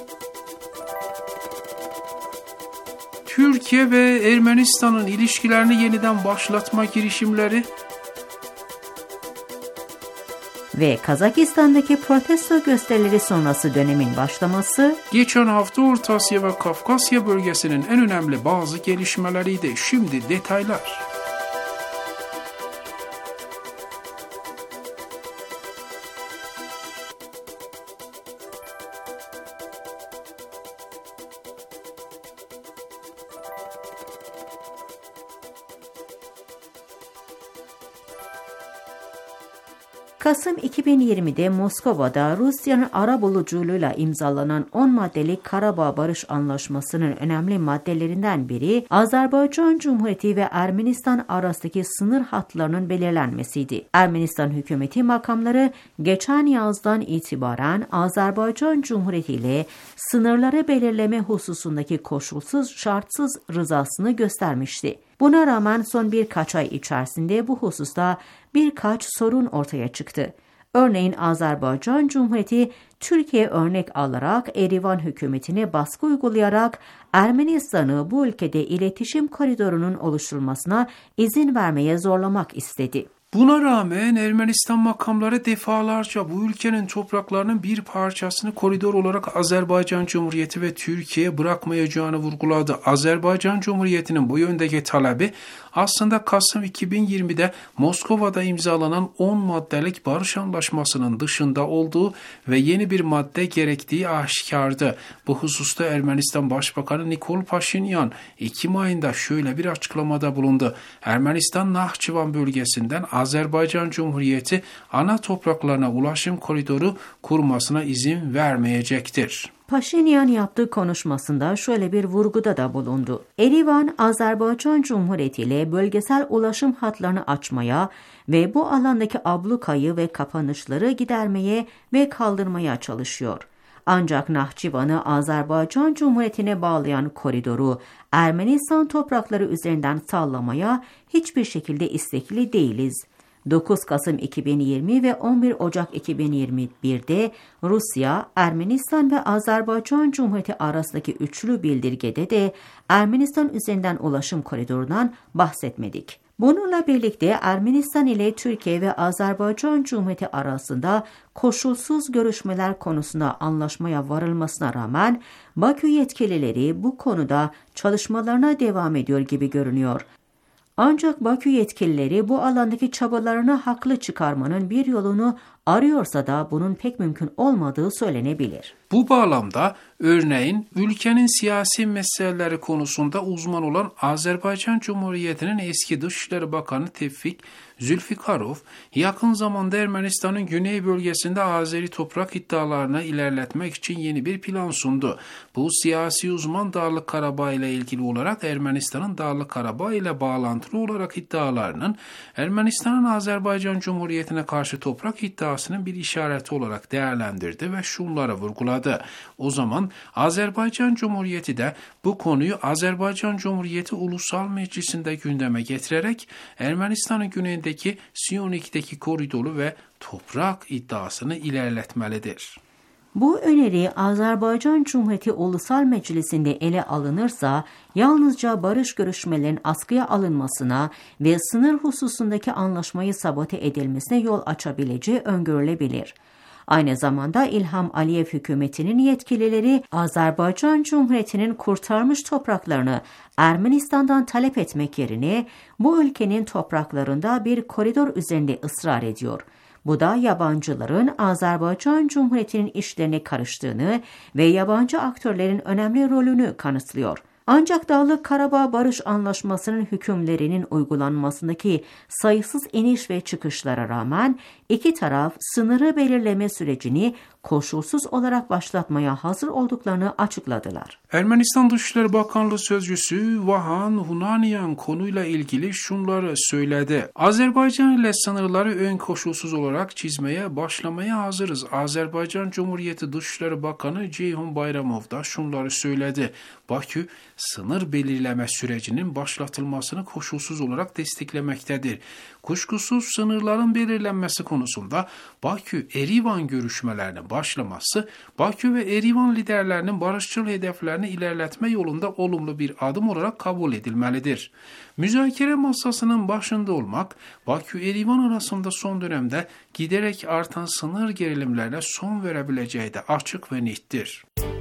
Türkiye ve Ermenistan'ın ilişkilerini yeniden başlatma girişimleri ve Kazakistan'daki protesto gösterileri sonrası dönemin başlaması, geçen hafta Orta Asya ve Kafkasya bölgesinin en önemli bazı gelişmeleriydi. Şimdi detaylar. Kasım 2020'de Moskova'da Rusya'nın arabuluculuğuyla imzalanan 10 maddelik Karabağ Barış Anlaşması'nın önemli maddelerinden biri, Azerbaycan Cumhuriyeti ve Ermenistan arasındaki sınır hatlarının belirlenmesiydi. Ermenistan hükümeti makamları geçen yazdan itibaren Azerbaycan Cumhuriyeti ile sınırları belirleme hususundaki koşulsuz şartsız rızasını göstermişti. Buna rağmen son birkaç ay içerisinde bu hususta birkaç sorun ortaya çıktı. Örneğin Azerbaycan Cumhuriyeti Türkiye örnek alarak Erivan hükümetine baskı uygulayarak Ermenistan'ı bu ülkede iletişim koridorunun oluşturulmasına izin vermeye zorlamak istedi. Buna rağmen Ermenistan makamları defalarca bu ülkenin topraklarının bir parçasını koridor olarak Azerbaycan Cumhuriyeti ve Türkiye'ye bırakmayacağını vurguladı. Azerbaycan Cumhuriyeti'nin bu yöndeki talebi aslında Kasım 2020'de Moskova'da imzalanan 10 maddelik barış anlaşmasının dışında olduğu ve yeni bir madde gerektiği aşikardı. Bu hususta Ermenistan Başbakanı Nikol Paşinyan Ekim ayında şöyle bir açıklamada bulundu. Ermenistan Nahçıvan bölgesinden Azerbaycan Cumhuriyeti ana topraklarına ulaşım koridoru kurmasına izin vermeyecektir. Paşinyan yaptığı konuşmasında şöyle bir vurguda da bulundu. Erivan, Azerbaycan Cumhuriyeti ile bölgesel ulaşım hatlarını açmaya ve bu alandaki ablukayı ve kapanışları gidermeye ve kaldırmaya çalışıyor. Ancak Nahçıvan'ı Azerbaycan Cumhuriyeti'ne bağlayan koridoru Ermenistan toprakları üzerinden sağlamaya hiçbir şekilde istekli değiliz. 9 Kasım 2020 ve 11 Ocak 2021'de Rusya, Ermenistan ve Azerbaycan Cumhuriyeti arasındaki üçlü bildirgede de Ermenistan üzerinden ulaşım koridorundan bahsetmedik. Bununla birlikte Ermenistan ile Türkiye ve Azerbaycan Cumhuriyeti arasında koşulsuz görüşmeler konusunda anlaşmaya varılmasına rağmen Bakü yetkilileri bu konuda çalışmalarına devam ediyor gibi görünüyor. Ancak Bakü yetkilileri bu alandaki çabalarını haklı çıkarmanın bir yolunu arıyorsa da bunun pek mümkün olmadığı söylenebilir. Bu bağlamda örneğin ülkenin siyasi meseleleri konusunda uzman olan Azerbaycan Cumhuriyeti'nin eski Dışişleri Bakanı Tevfik Zülfikarov, yakın zamanda Ermenistan'ın güney bölgesinde Azeri toprak iddialarını ilerletmek için yeni bir plan sundu. Bu siyasi uzman Dağlık Karabağ ile ilgili olarak Ermenistan'ın Dağlık Karabağ ile bağlantılı olarak iddialarının Ermenistan'ın Azerbaycan Cumhuriyeti'ne karşı toprak iddiasının bir işareti olarak değerlendirdi ve şunları vurguladı. O zaman Azerbaycan Cumhuriyeti de bu konuyu Azerbaycan Cumhuriyeti Ulusal Meclisi'nde gündeme getirerek Ermenistan'ın güneyindeki Siyonik'teki koridoru ve toprak iddiasını ilerletmelidir. Bu öneri Azerbaycan Cumhuriyeti Ulusal Meclisi'nde ele alınırsa yalnızca barış görüşmelerinin askıya alınmasına ve sınır hususundaki anlaşmayı sabote edilmesine yol açabileceği öngörülebilir. Aynı zamanda İlham Aliyev hükümetinin yetkilileri Azerbaycan Cumhuriyeti'nin kurtarmış topraklarını Ermenistan'dan talep etmek yerine bu ülkenin topraklarında bir koridor üzerinde ısrar ediyor. Bu da yabancıların Azerbaycan Cumhuriyeti'nin işlerine karıştığını ve yabancı aktörlerin önemli rolünü kanıtlıyor. Ancak Dağlık Karabağ Barış Anlaşması'nın hükümlerinin uygulanmasındaki sayısız iniş ve çıkışlara rağmen iki taraf sınırı belirleme sürecini koşulsuz olarak başlatmaya hazır olduklarını açıkladılar. Ermenistan Dışişleri Bakanlığı Sözcüsü Vahan Hunanian konuyla ilgili şunları söyledi. Azerbaycan ile sınırları ön koşulsuz olarak çizmeye başlamaya hazırız. Azerbaycan Cumhuriyeti Dışişleri Bakanı Ceyhun Bayramov da şunları söyledi. Bakü, sınır belirleme sürecinin başlatılmasını koşulsuz olarak desteklemektedir. Kuşkusuz sınırların belirlenmesi konusunda Bakü-Erivan görüşmelerine başlaması, Bakü ve Erivan liderlerinin barışçıl hedeflerini ilerletme yolunda olumlu bir adım olarak kabul edilmelidir. Müzakere masasının başında olmak, Bakü-Erivan arasında son dönemde giderek artan sınır gerilimlerine son verebileceği de açık ve nettir.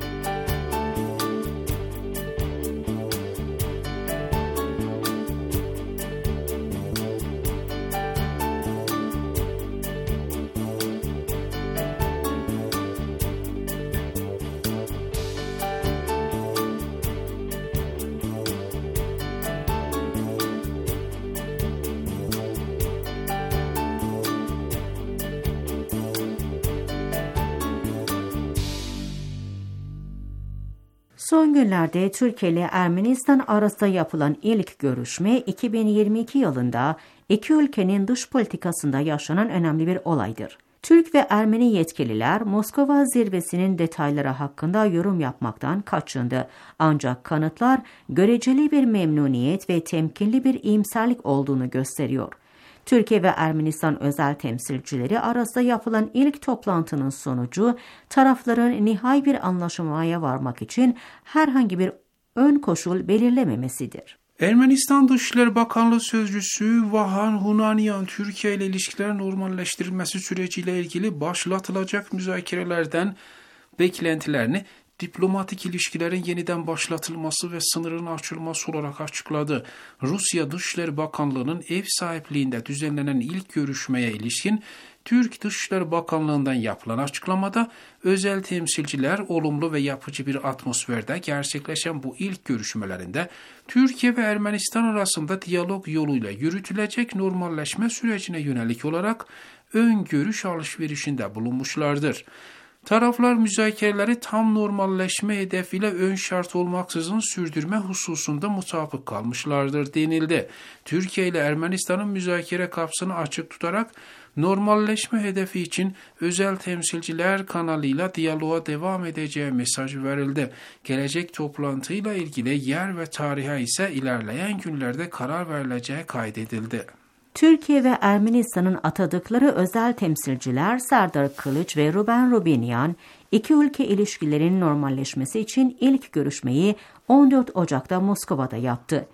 Son günlerde Türkiye ile Ermenistan arasında yapılan ilk görüşme 2022 yılında iki ülkenin dış politikasında yaşanan önemli bir olaydır. Türk ve Ermeni yetkililer Moskova zirvesinin detayları hakkında yorum yapmaktan kaçındı. Ancak kanıtlar göreceli bir memnuniyet ve temkinli bir iyimserlik olduğunu gösteriyor. Türkiye ve Ermenistan özel temsilcileri arasında yapılan ilk toplantının sonucu tarafların nihai bir anlaşmaya varmak için herhangi bir ön koşul belirlememesidir. Ermenistan Dışişleri Bakanlığı Sözcüsü Vahan Hunanian, Türkiye ile ilişkiler normalleştirilmesi süreciyle ilgili başlatılacak müzakerelerden beklentilerini diplomatik ilişkilerin yeniden başlatılması ve sınırın açılması olarak açıkladı. Rusya Dışişleri Bakanlığı'nın ev sahipliğinde düzenlenen ilk görüşmeye ilişkin Türk Dışişleri Bakanlığı'ndan yapılan açıklamada özel temsilciler olumlu ve yapıcı bir atmosferde gerçekleşen bu ilk görüşmelerinde Türkiye ve Ermenistan arasında diyalog yoluyla yürütülecek normalleşme sürecine yönelik olarak ön görüş alışverişinde bulunmuşlardır. Taraflar müzakereleri tam normalleşme hedefiyle ön şart olmaksızın sürdürme hususunda mutabık kalmışlardır denildi. Türkiye ile Ermenistan'ın müzakere kapısını açık tutarak normalleşme hedefi için özel temsilciler kanalıyla diyaloğa devam edeceği mesajı verildi. Gelecek toplantıyla ilgili yer ve tarihe ise ilerleyen günlerde karar verileceği kaydedildi. Türkiye ve Ermenistan'ın atadıkları özel temsilciler Serdar Kılıç ve Ruben Rubinyan, iki ülke ilişkilerinin normalleşmesi için ilk görüşmeyi 14 Ocak'ta Moskova'da yaptı.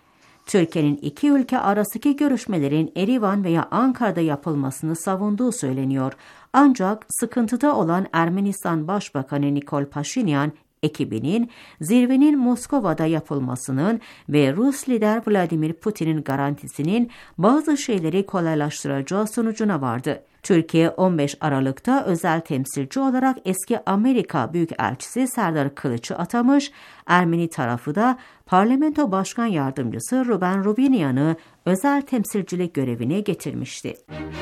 Türkiye'nin iki ülke arasındaki görüşmelerin Erivan veya Ankara'da yapılmasını savunduğu söyleniyor. Ancak sıkıntıda olan Ermenistan Başbakanı Nikol Paşinyan, ekibinin zirvenin Moskova'da yapılmasının ve Rus lider Vladimir Putin'in garantisinin bazı şeyleri kolaylaştıracağı sonucuna vardı. Türkiye 15 Aralık'ta özel temsilci olarak eski Amerika Büyükelçisi Serdar Kılıç'ı atamış, Ermeni tarafı da Parlamento Başkan Yardımcısı Ruben Rubinyan'ı özel temsilcilik görevine getirmişti.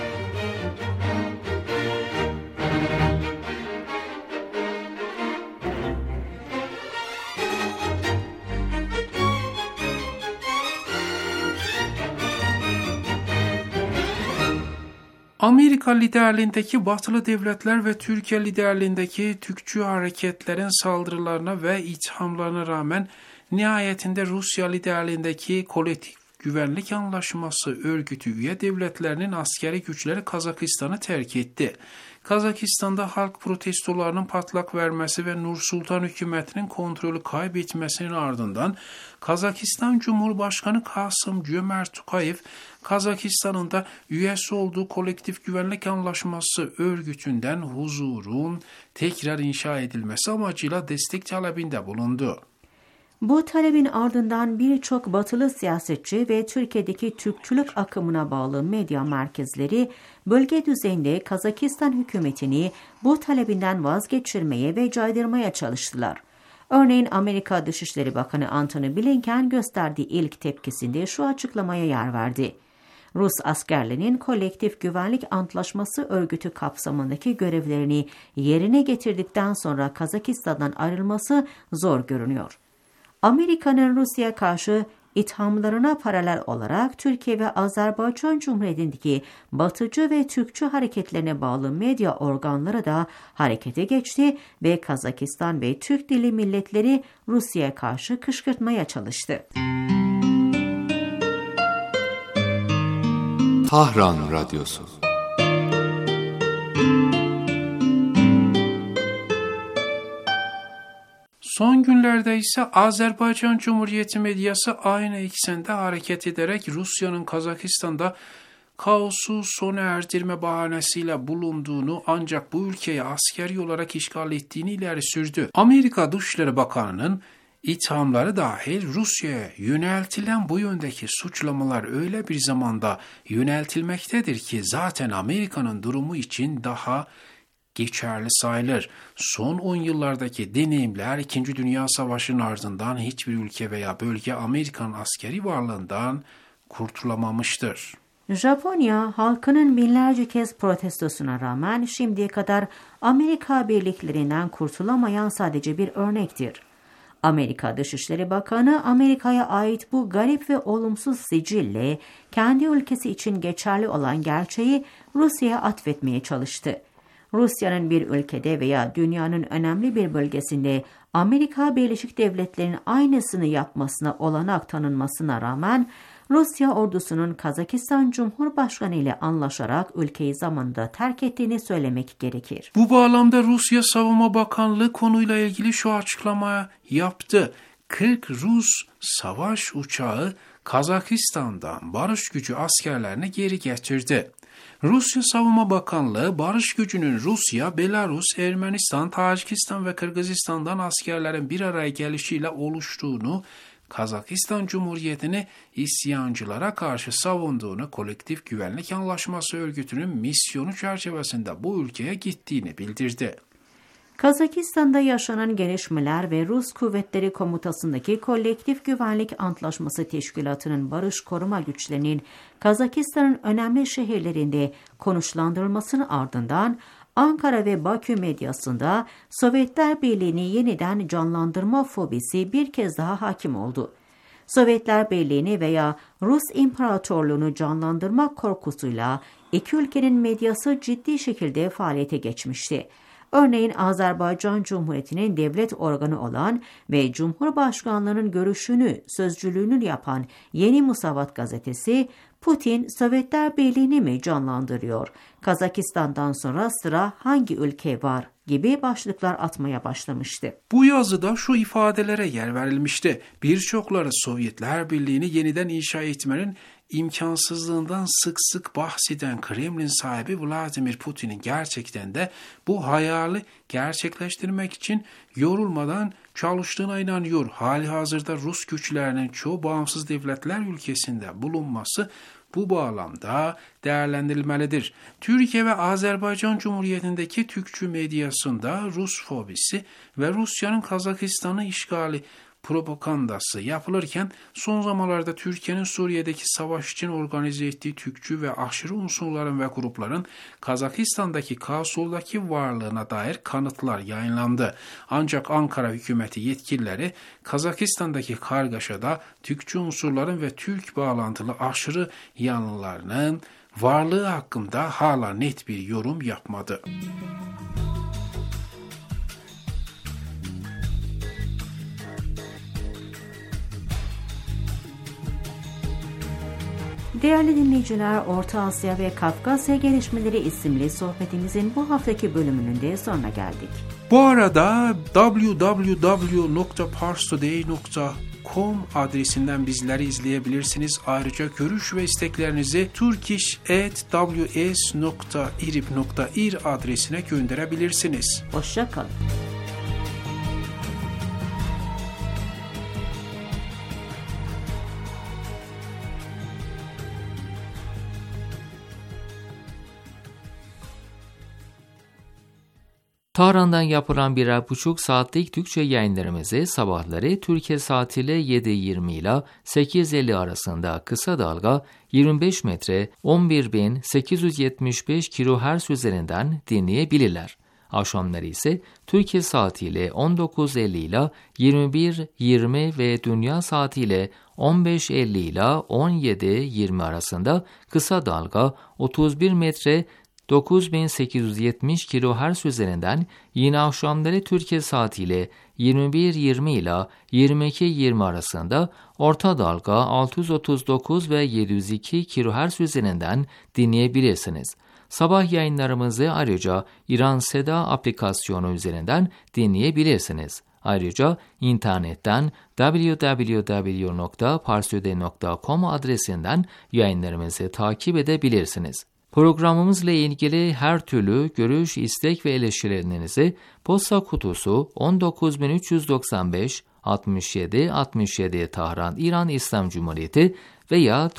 Amerika liderliğindeki batılı devletler ve Türkiye liderliğindeki Türkçü hareketlerin saldırılarına ve ithamlarına rağmen nihayetinde Rusya liderliğindeki Kolektif Güvenlik Anlaşması örgütü üye devletlerinin askeri güçleri Kazakistan'ı terk etti. Kazakistan'da halk protestolarının patlak vermesi ve Nursultan hükümetinin kontrolü kaybetmesinin ardından Kazakistan Cumhurbaşkanı Kasım-Cömert Tokayev, Kazakistan'ın da üyesi olduğu Kolektif Güvenlik Anlaşması örgütünden huzurun tekrar inşa edilmesi amacıyla destek talebinde bulundu. Bu talebin ardından birçok batılı siyasetçi ve Türkiye'deki Türkçülük akımına bağlı medya merkezleri bölge düzeyinde Kazakistan hükümetini bu talebinden vazgeçirmeye ve caydırmaya çalıştılar. Örneğin Amerika Dışişleri Bakanı Antony Blinken gösterdiği ilk tepkisinde şu açıklamaya yer verdi. Rus askerlerinin Kolektif Güvenlik Antlaşması örgütü kapsamındaki görevlerini yerine getirdikten sonra Kazakistan'dan ayrılması zor görünüyor. Amerika'nın Rusya'ya karşı ithamlarına paralel olarak Türkiye ve Azerbaycan Cumhuriyeti'ndeki Batıcı ve Türkçü hareketlerine bağlı medya organları da harekete geçti ve Kazakistan ve Türk dili milletleri Rusya'ya karşı kışkırtmaya çalıştı. Tahran Radyosu. Son günlerde ise Azerbaycan Cumhuriyeti medyası aynı eksende hareket ederek Rusya'nın Kazakistan'da kaosu sona erdirme bahanesiyle bulunduğunu ancak bu ülkeyi askeri olarak işgal ettiğini ileri sürdü. Amerika Dışişleri Bakanı'nın ithamları dahil Rusya'ya yöneltilen bu yöndeki suçlamalar öyle bir zamanda yöneltilmektedir ki zaten Amerika'nın durumu için daha geçerli sayılır. Son 10 yıllardaki deneyimler 2. Dünya Savaşı'nın ardından hiçbir ülke veya bölge Amerikan askeri varlığından kurtulamamıştır. Japonya halkının binlerce kez protestosuna rağmen şimdiye kadar Amerika birliklerinden kurtulamayan sadece bir örnektir. Amerika Dışişleri Bakanı Amerika'ya ait bu garip ve olumsuz sicille kendi ülkesi için geçerli olan gerçeği Rusya'ya atfetmeye çalıştı. Rusya'nın bir ülkede veya dünyanın önemli bir bölgesinde Amerika Birleşik Devletleri'nin aynısını yapmasına olanak tanınmasına rağmen Rusya ordusunun Kazakistan Cumhurbaşkanı ile anlaşarak ülkeyi zamanında terk ettiğini söylemek gerekir. Bu bağlamda Rusya Savunma Bakanlığı konuyla ilgili şu açıklama yaptı. 40 Rus savaş uçağı Kazakistan'dan barış gücü askerlerini geri getirdi. Rusya Savunma Bakanlığı, barış gücünün Rusya, Belarus, Ermenistan, Tacikistan ve Kırgızistan'dan askerlerin bir araya gelişiyle oluştuğunu, Kazakistan Cumhuriyeti'ni isyancılara karşı savunduğunu, Kolektif Güvenlik Anlaşması örgütünün misyonu çerçevesinde bu ülkeye gittiğini bildirdi. Kazakistan'da yaşanan gelişmeler ve Rus Kuvvetleri Komutası'ndaki Kolektif Güvenlik Antlaşması Teşkilatı'nın barış koruma güçlerinin Kazakistan'ın önemli şehirlerinde konuşlandırılmasının ardından Ankara ve Bakü medyasında Sovyetler Birliği'ni yeniden canlandırma fobisi bir kez daha hakim oldu. Sovyetler Birliği'ni veya Rus İmparatorluğunu canlandırma korkusuyla iki ülkenin medyası ciddi şekilde faaliyete geçmişti. Örneğin Azerbaycan Cumhuriyeti'nin devlet organı olan ve Cumhurbaşkanlığının görüşünü, sözcülüğünü yapan Yeni Musavat gazetesi, Putin, Sovyetler Birliği'ni mi canlandırıyor? Kazakistan'dan sonra sıra hangi ülke var? Gibi başlıklar atmaya başlamıştı. Bu yazıda şu ifadelere yer verilmişti. Birçokları Sovyetler Birliği'ni yeniden inşa etmenin imkansızlığından sık sık bahseden Kremlin sahibi Vladimir Putin'in gerçekten de bu hayali gerçekleştirmek için yorulmadan çalıştığına inanıyor. Halihazırda Rus güçlerinin çoğu bağımsız devletler ülkesinde bulunması bu bağlamda değerlendirilmelidir. Türkiye ve Azerbaycan Cumhuriyeti'ndeki Türkçü medyasında Rus fobisi ve Rusya'nın Kazakistan'ı işgali propagandası yapılırken son zamanlarda Türkiye'nin Suriye'deki savaş için organize ettiği Türkçü ve aşırı unsurların ve grupların Kazakistan'daki kaosuldaki varlığına dair kanıtlar yayınlandı. Ancak Ankara hükümeti yetkilileri Kazakistan'daki kargaşada Türkçü unsurların ve Türk bağlantılı aşırı yanlılarının varlığı hakkında hala net bir yorum yapmadı. Değerli dinleyiciler, Orta Asya ve Kafkasya Gelişmeleri isimli sohbetimizin bu haftaki bölümünün de sonuna geldik. Bu arada www.parstoday.com adresinden bizleri izleyebilirsiniz. Ayrıca görüş ve isteklerinizi turkish@ws.irib.ir adresine gönderebilirsiniz. Hoşça kalın. Tahran'dan yapılan 1,5 saatlik Türkçe yayınlarımızı sabahları Türkiye saatiyle 7:20 ile 8:50 arasında kısa dalga 25 metre 11.875 kHz üzerinden dinleyebilirler. Akşamları ise Türkiye saatiyle 19:50 ile 21:20 ve dünya saatiyle 15:50 ile 17:20 arasında kısa dalga 31 metre 9870 kHz üzerinden yine akşamları Türkiye saatiyle 21:20 ile 22:20 arasında orta dalga 639 ve 702 kHz üzerinden dinleyebilirsiniz. Sabah yayınlarımızı ayrıca İran Seda aplikasyonu üzerinden dinleyebilirsiniz. Ayrıca internetten www.parstoday.com adresinden yayınlarımızı takip edebilirsiniz. Programımızla ilgili her türlü görüş, istek ve eleştirilerinizi posta kutusu 19395 67 67 Tahran, İran İslam Cumhuriyeti veya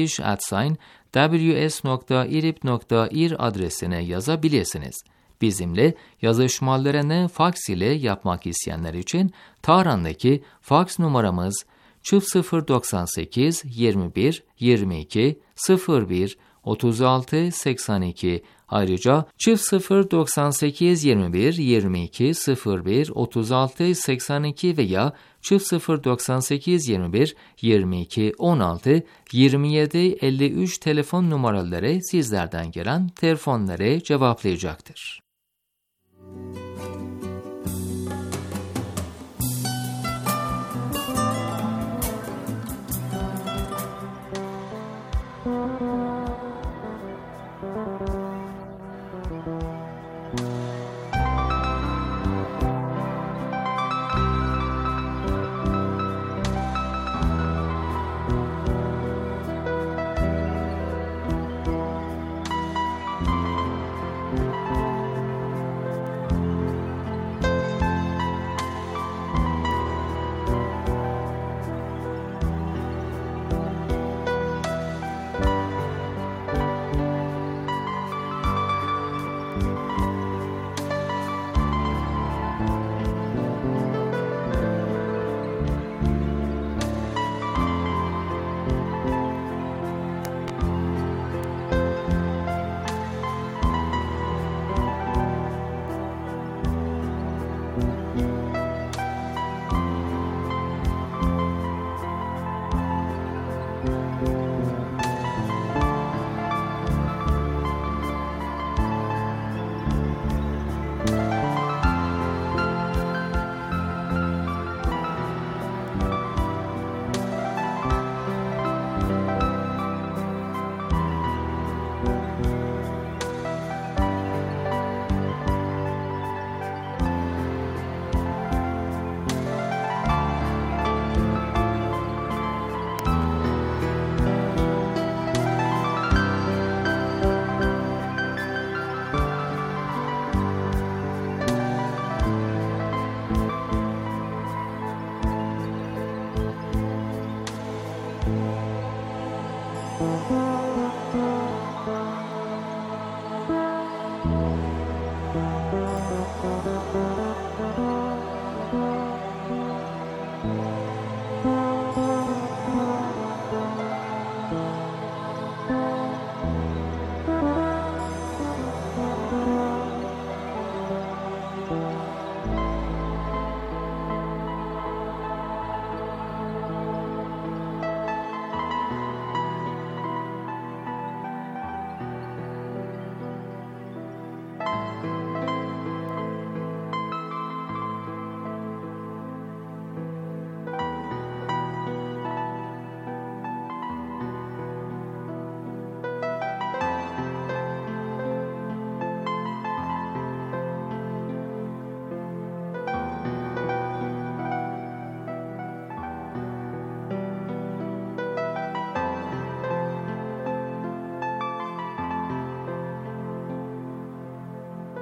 turkish@ws.irib.ir adresine yazabilirsiniz. Bizimle yazışmalarını faks ile yapmak isteyenler için Tahran'daki faks numaramız 0098 21 22 01 36 82. Ayrıca 0098 21 22 01 36 82 veya 0098 21 22 16 27 53 telefon numaraları sizlerden gelen telefonları cevaplayacaktır.